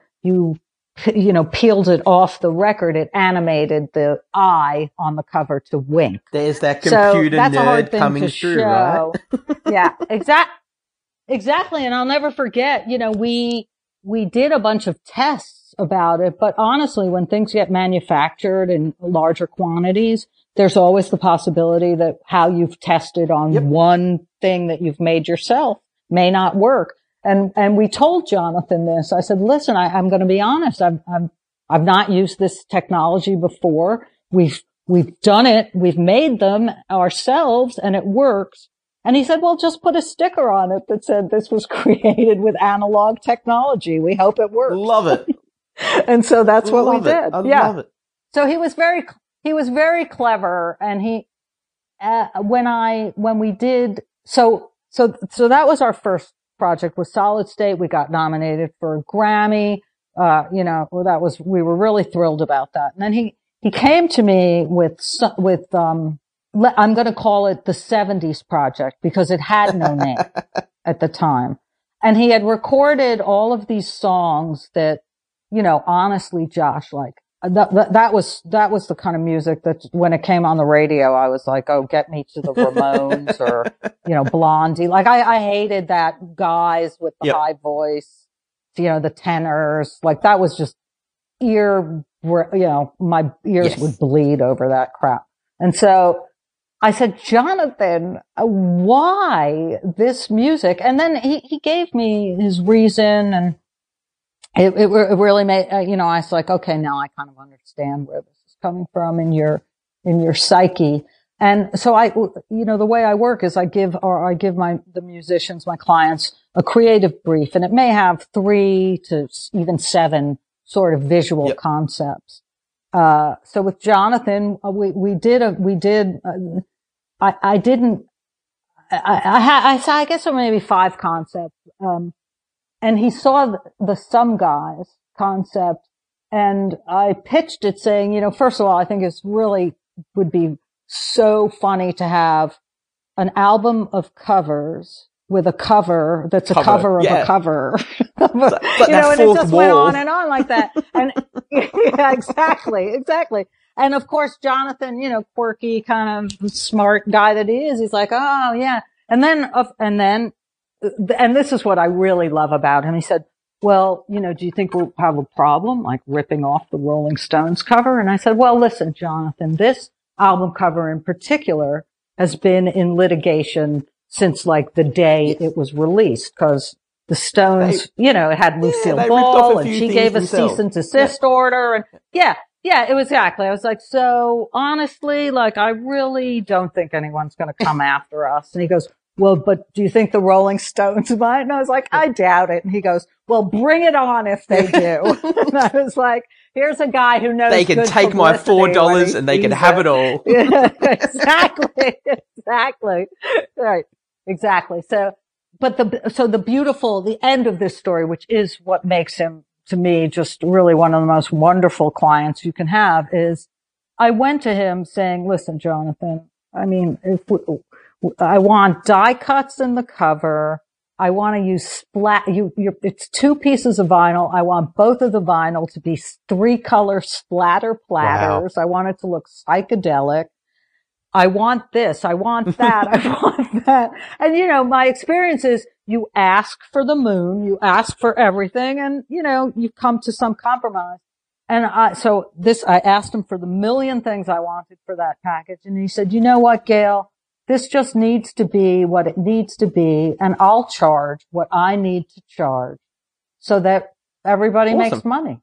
peeled it off the record, it animated the eye on the cover to wink. There's that computer nerd coming through, right? Yeah, exactly. And I'll never forget, we did a bunch of tests about it, but honestly, when things get manufactured in larger quantities, there's always the possibility that how you've tested on one thing that you've made yourself may not work. And we told Jonathan this. I said, listen, I'm going to be honest. I've not used this technology before. We've done it. We've made them ourselves and it works. And he said, well, just put a sticker on it that said this was created with analog technology. We hope it works. Love it. And so that's what we did. I love it. So he was very clever. And when we did, so that was our first project with Solid State. We got nominated for a Grammy. We were really thrilled about that. And then he came to me with I'm going to call it the 70s project because it had no name at the time. And he had recorded all of these songs that, honestly, Josh, like that was the kind of music that when it came on the radio, I was like, oh, get me to the Ramones or, Blondie. Like I hated that guys with the high voice, the tenors, like that was just my ears would bleed over that crap. And so I said, Jonathan, why this music? And then he gave me his reason and it really made, I was like, okay, now I kind of understand where this is coming from in your psyche. And so the way I work is I give the musicians, my clients, a creative brief, and it may have 3 to even 7 sort of visual concepts. So with Jonathan, I guess maybe 5 concepts. And he saw the Some Guys concept and I pitched it saying, first of all, I think it's really would be so funny to have an album of covers with a cover that's a cover of a cover. And it just went on and on like that. And yeah, exactly. And of course, Jonathan, quirky kind of smart guy that he is, he's like, oh yeah. And this is what I really love about him. He said, well, do you think we'll have a problem like ripping off the Rolling Stones cover? And I said, well, listen, Jonathan, this album cover in particular has been in litigation since like the day it was released, because the Stones, it had Lucille Ball and she gave a cease and desist order. And it was exactly. I was like, so honestly, like, I really don't think anyone's going to come after us. And he goes, well, but do you think the Rolling Stones might? And I was like, I doubt it. And he goes, well, bring it on if they do. And I was like, here's a guy who knows they can take my $4 and they can have it all. Yeah, exactly. Right. Exactly. So, but the end of this story, which is what makes him, to me, just really one of the most wonderful clients you can have, is I went to him saying, listen, Jonathan, I mean, I want die cuts in the cover. I want to use it's 2 pieces of vinyl. I want both of the vinyl to be 3-color splatter platters. Wow. I want it to look psychedelic. I want this. I want that. I want that. And, my experience is you ask for the moon, you ask for everything, and, you come to some compromise. And I asked him for the million things I wanted for that package. And he said, you know what, Gail? This just needs to be what it needs to be, and I'll charge what I need to charge so that everybody makes money.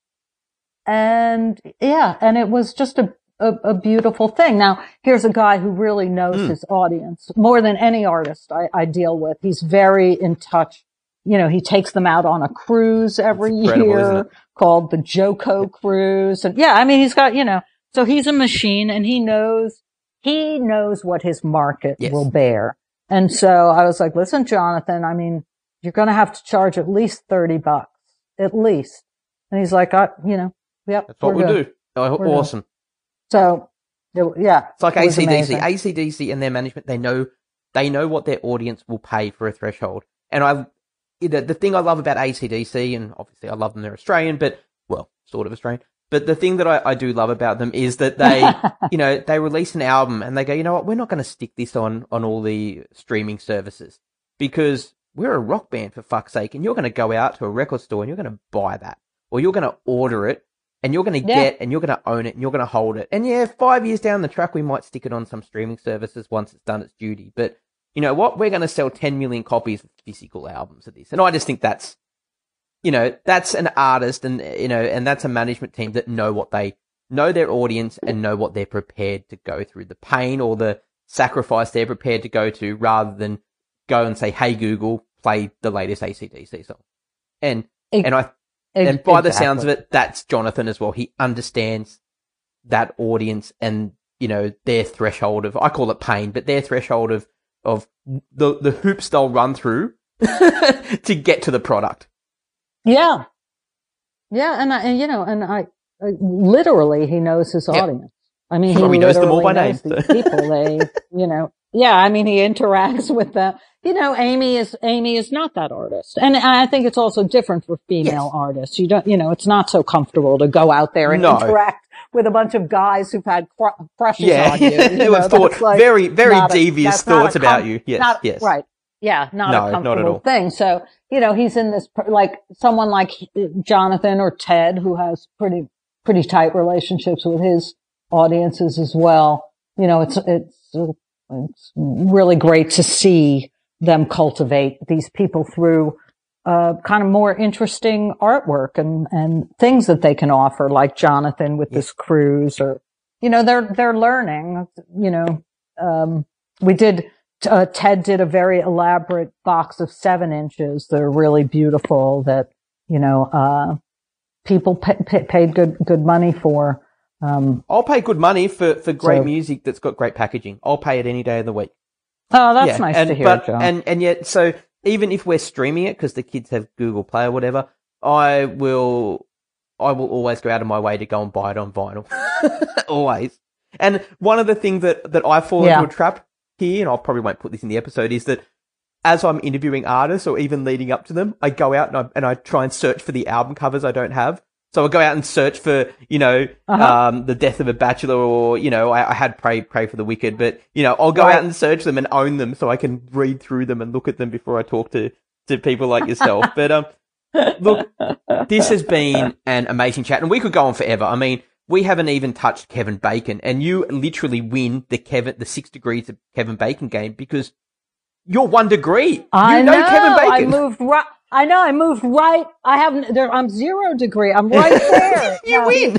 And and it was just a beautiful thing. Now, here's a guy who really knows his audience more than any artist I deal with. He's very in touch. He takes them out on a cruise every year called the Joko Cruise. And he's got, so he's a machine, and he knows what his market will bear. And so I was like, listen, Jonathan, I mean, you're going to have to charge at least $30, at least. And he's like, yep. That's what we'll do. Oh, awesome. Good. So, it's like AC/DC. AC/DC and their management, they know what their audience will pay for a threshold. And the thing I love about AC/DC, and obviously I love them, they're Australian, but, well, sort of Australian. But the thing that I do love about them is that they, they release an album and they go, you know what, we're not going to stick this on all the streaming services because we're a rock band, for fuck's sake. And you're going to go out to a record store and you're going to buy that, or you're going to order it and you're going to get, and you're going to own it and you're going to hold it. And 5 years down the track, we might stick it on some streaming services once it's done its duty. But you know what? We're going to sell 10 million copies of physical albums of this. And I just think that's an artist and, and that's a management team that know their audience and know what they're prepared to go through, the pain or the sacrifice they're prepared to go to, rather than go and say, hey, Google, play the latest AC/DC song. And by the sounds of it, that's Jonathan as well. He understands that audience and, their threshold of, I call it pain, but their threshold of the hoops they'll run through to get to the product. Yeah. Yeah. And I literally, he knows his audience. I mean, he knows them all by name. These people, he interacts with them. Amy is not that artist. And I think it's also different for female artists. You don't, it's not so comfortable to go out there and interact with a bunch of guys who've had crushes on you. Very, very devious thoughts about you. Yes. Right. Yeah, not a comfortable thing. So, he's in this, like someone like Jonathan or Ted, who has pretty tight relationships with his audiences as well. It's really great to see them cultivate these people through, kind of more interesting artwork and things that they can offer, like Jonathan with this cruise, or, they're learning, Ted did a very elaborate box of 7 inches that are really beautiful that, people paid good money for. I'll pay good money for great music that's got great packaging. I'll pay it any day of the week. Oh, that's nice to hear, John. And yet, so even if we're streaming it, because the kids have Google Play or whatever, I will always go out of my way to go and buy it on vinyl. Always. And one of the things that I fall into a trap here, and I probably won't put this in the episode, is that as I'm interviewing artists or even leading up to them, I go out and I try and search for the album covers I don't have. So I go out and search for, The Death of a Bachelor, or, I had Pray for the Wicked, but, I'll go out and search them and own them so I can read through them and look at them before I talk to people like yourself. But Look, this has been an amazing chat, and we could go on forever. I mean, we haven't even touched Kevin Bacon, and you literally win the 6 Degrees of Kevin Bacon game because you're 1 degree. I know Kevin Bacon. I moved right. I'm 0 degree. I'm right there. You win.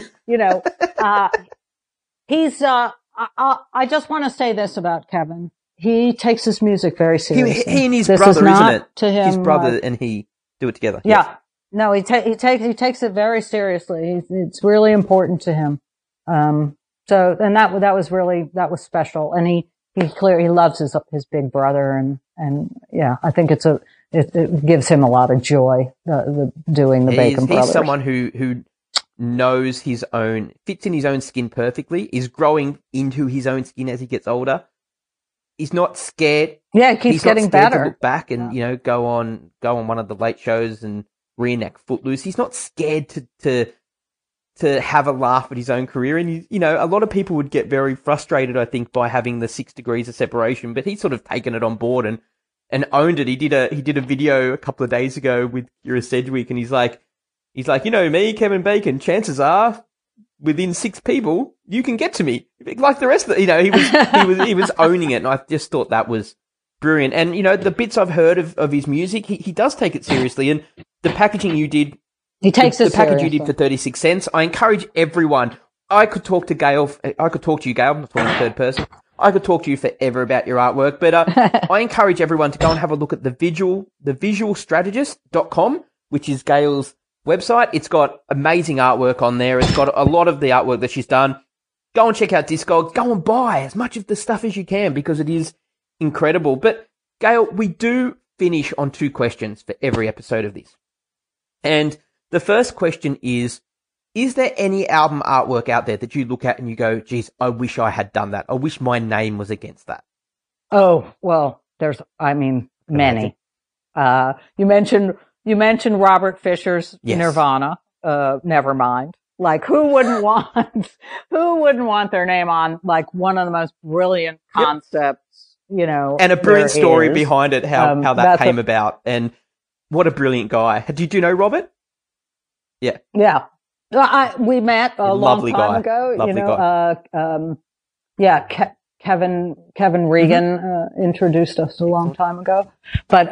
I just want to say this about Kevin. He takes his music very seriously. He and his this brother, is isn't it? To him, his brother and he do it together. Yeah. Yes. No, he takes it very seriously. It's really important to him. That was special. And he loves his big brother. And yeah, I think it gives him a lot of joy, doing the Bacon Brothers. He's someone who knows fits in his own skin perfectly, is growing into his own skin as he gets older. He's not scared. Yeah, it keeps getting better. To look back and, go on one of the late shows and reenact Footloose. He's not scared to have a laugh at his own career. And, a lot of people would get very frustrated, I think, by having the 6 degrees of separation, but he's sort of taken it on board and owned it. He did a video a couple of days ago with Kira Sedgwick, and he's like, me, Kevin Bacon, chances are within 6 people, you can get to me. Like the rest of he was owning it. And I just thought that was brilliant. And, the bits I've heard of his music, he does take it seriously. And the packaging you did, he takes the package you did for 36 cents. I encourage everyone. I could talk to Gail. I could talk to you, Gail. I'm not talking in third person. I could talk to you forever about your artwork, but I encourage everyone to go and have a look at the visualstrategist.com, which is Gail's website. It's got amazing artwork on there. It's got a lot of the artwork that she's done. Go and check out Discogs. Go and buy as much of the stuff as you can because it is incredible. But Gail, we do finish on 2 questions for every episode of this. And the first question is there any album artwork out there that you look at and you go, geez, I wish I had done that. I wish my name was against that. Oh, well, there's many. You mentioned Robert Fischer's Nirvana, Nevermind. Like who wouldn't want their name on like one of the most brilliant concepts, and a brilliant story behind it, how that came about, and what a brilliant guy. Did you know Robert? Yeah. Yeah. We met a long time ago, Lovely guy. Kevin Regan, introduced us a long time ago, but,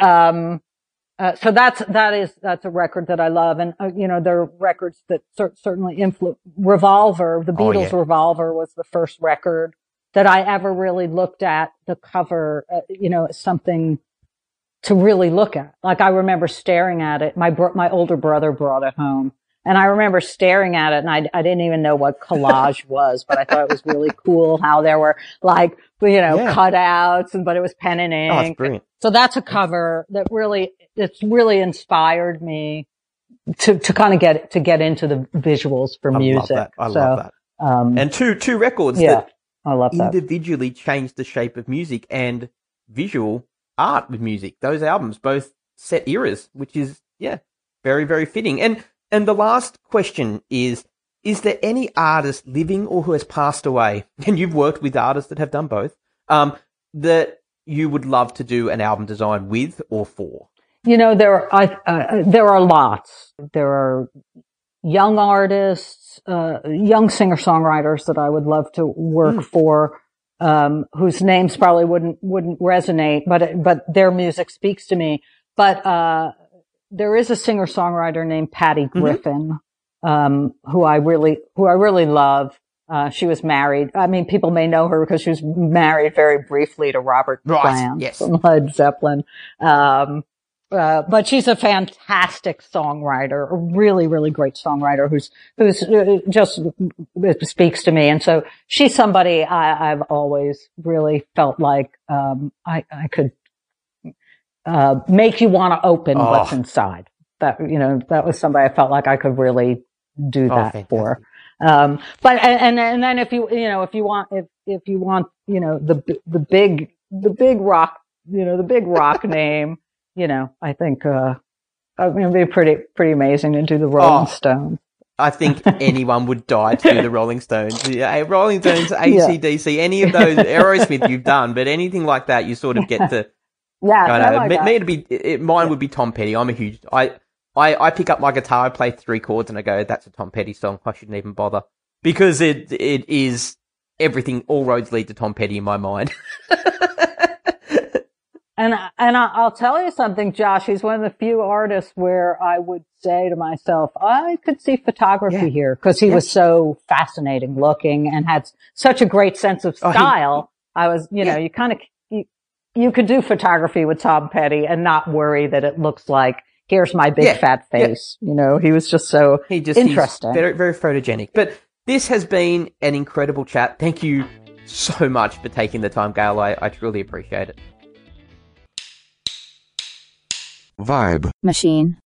so that's a record that I love. And, there are records that certainly influence Revolver. The Beatles Revolver was the first record that I ever really looked at the cover, as something to really look at. Like I remember staring at it. My older brother brought it home. And I remember staring at it and I didn't even know what collage was, but I thought it was really cool how there were like, cutouts but it was pen and ink. Oh, that's brilliant. So that's a cover that it's really inspired me to kind of get into the visuals for music. I love that. And two records that I love that. Individually changed the shape of music and visual art with music. Those albums both set eras, which is, very, very fitting. And the last question is there any artist living or who has passed away, and you've worked with artists that have done both, that you would love to do an album design with or for? There are lots. There are young artists, young singer-songwriters that I would love to work for, whose names probably wouldn't resonate, but their music speaks to me. But, there is a singer-songwriter named Patty Griffin, who I really love. She was married. I mean, people may know her because she was married very briefly to Robert Plant from Led Zeppelin. But she's a fantastic songwriter, a really, really great songwriter who's just speaks to me. And so she's somebody I've always really felt like, I could, make you want to open what's inside. That, that was somebody I felt like I could really do that for. But, and then if you want, the big rock, the big rock name, I think, it'd be pretty amazing to do the Rolling Stones. I think anyone would die to do the Rolling Stones. Rolling Stones, AC/DC, any of those, Aerosmith you've done, but anything like that, you sort of get to. Yeah, mine would be Tom Petty. I pick up my guitar, I play 3 chords, and I go, that's a Tom Petty song. I shouldn't even bother. Because it is everything, all roads lead to Tom Petty in my mind. And I'll tell you something, Josh. He's one of the few artists where I would say to myself, I could see photography here, because he was so fascinating looking and had such a great sense of style. I was, you know, you could do photography with Tom Petty and not worry that it looks like, here's my big fat face. You know, he was just so interesting. Very, very photogenic. But this has been an incredible chat. Thank you so much for taking the time, Gail. I truly appreciate it. Vibe Machine.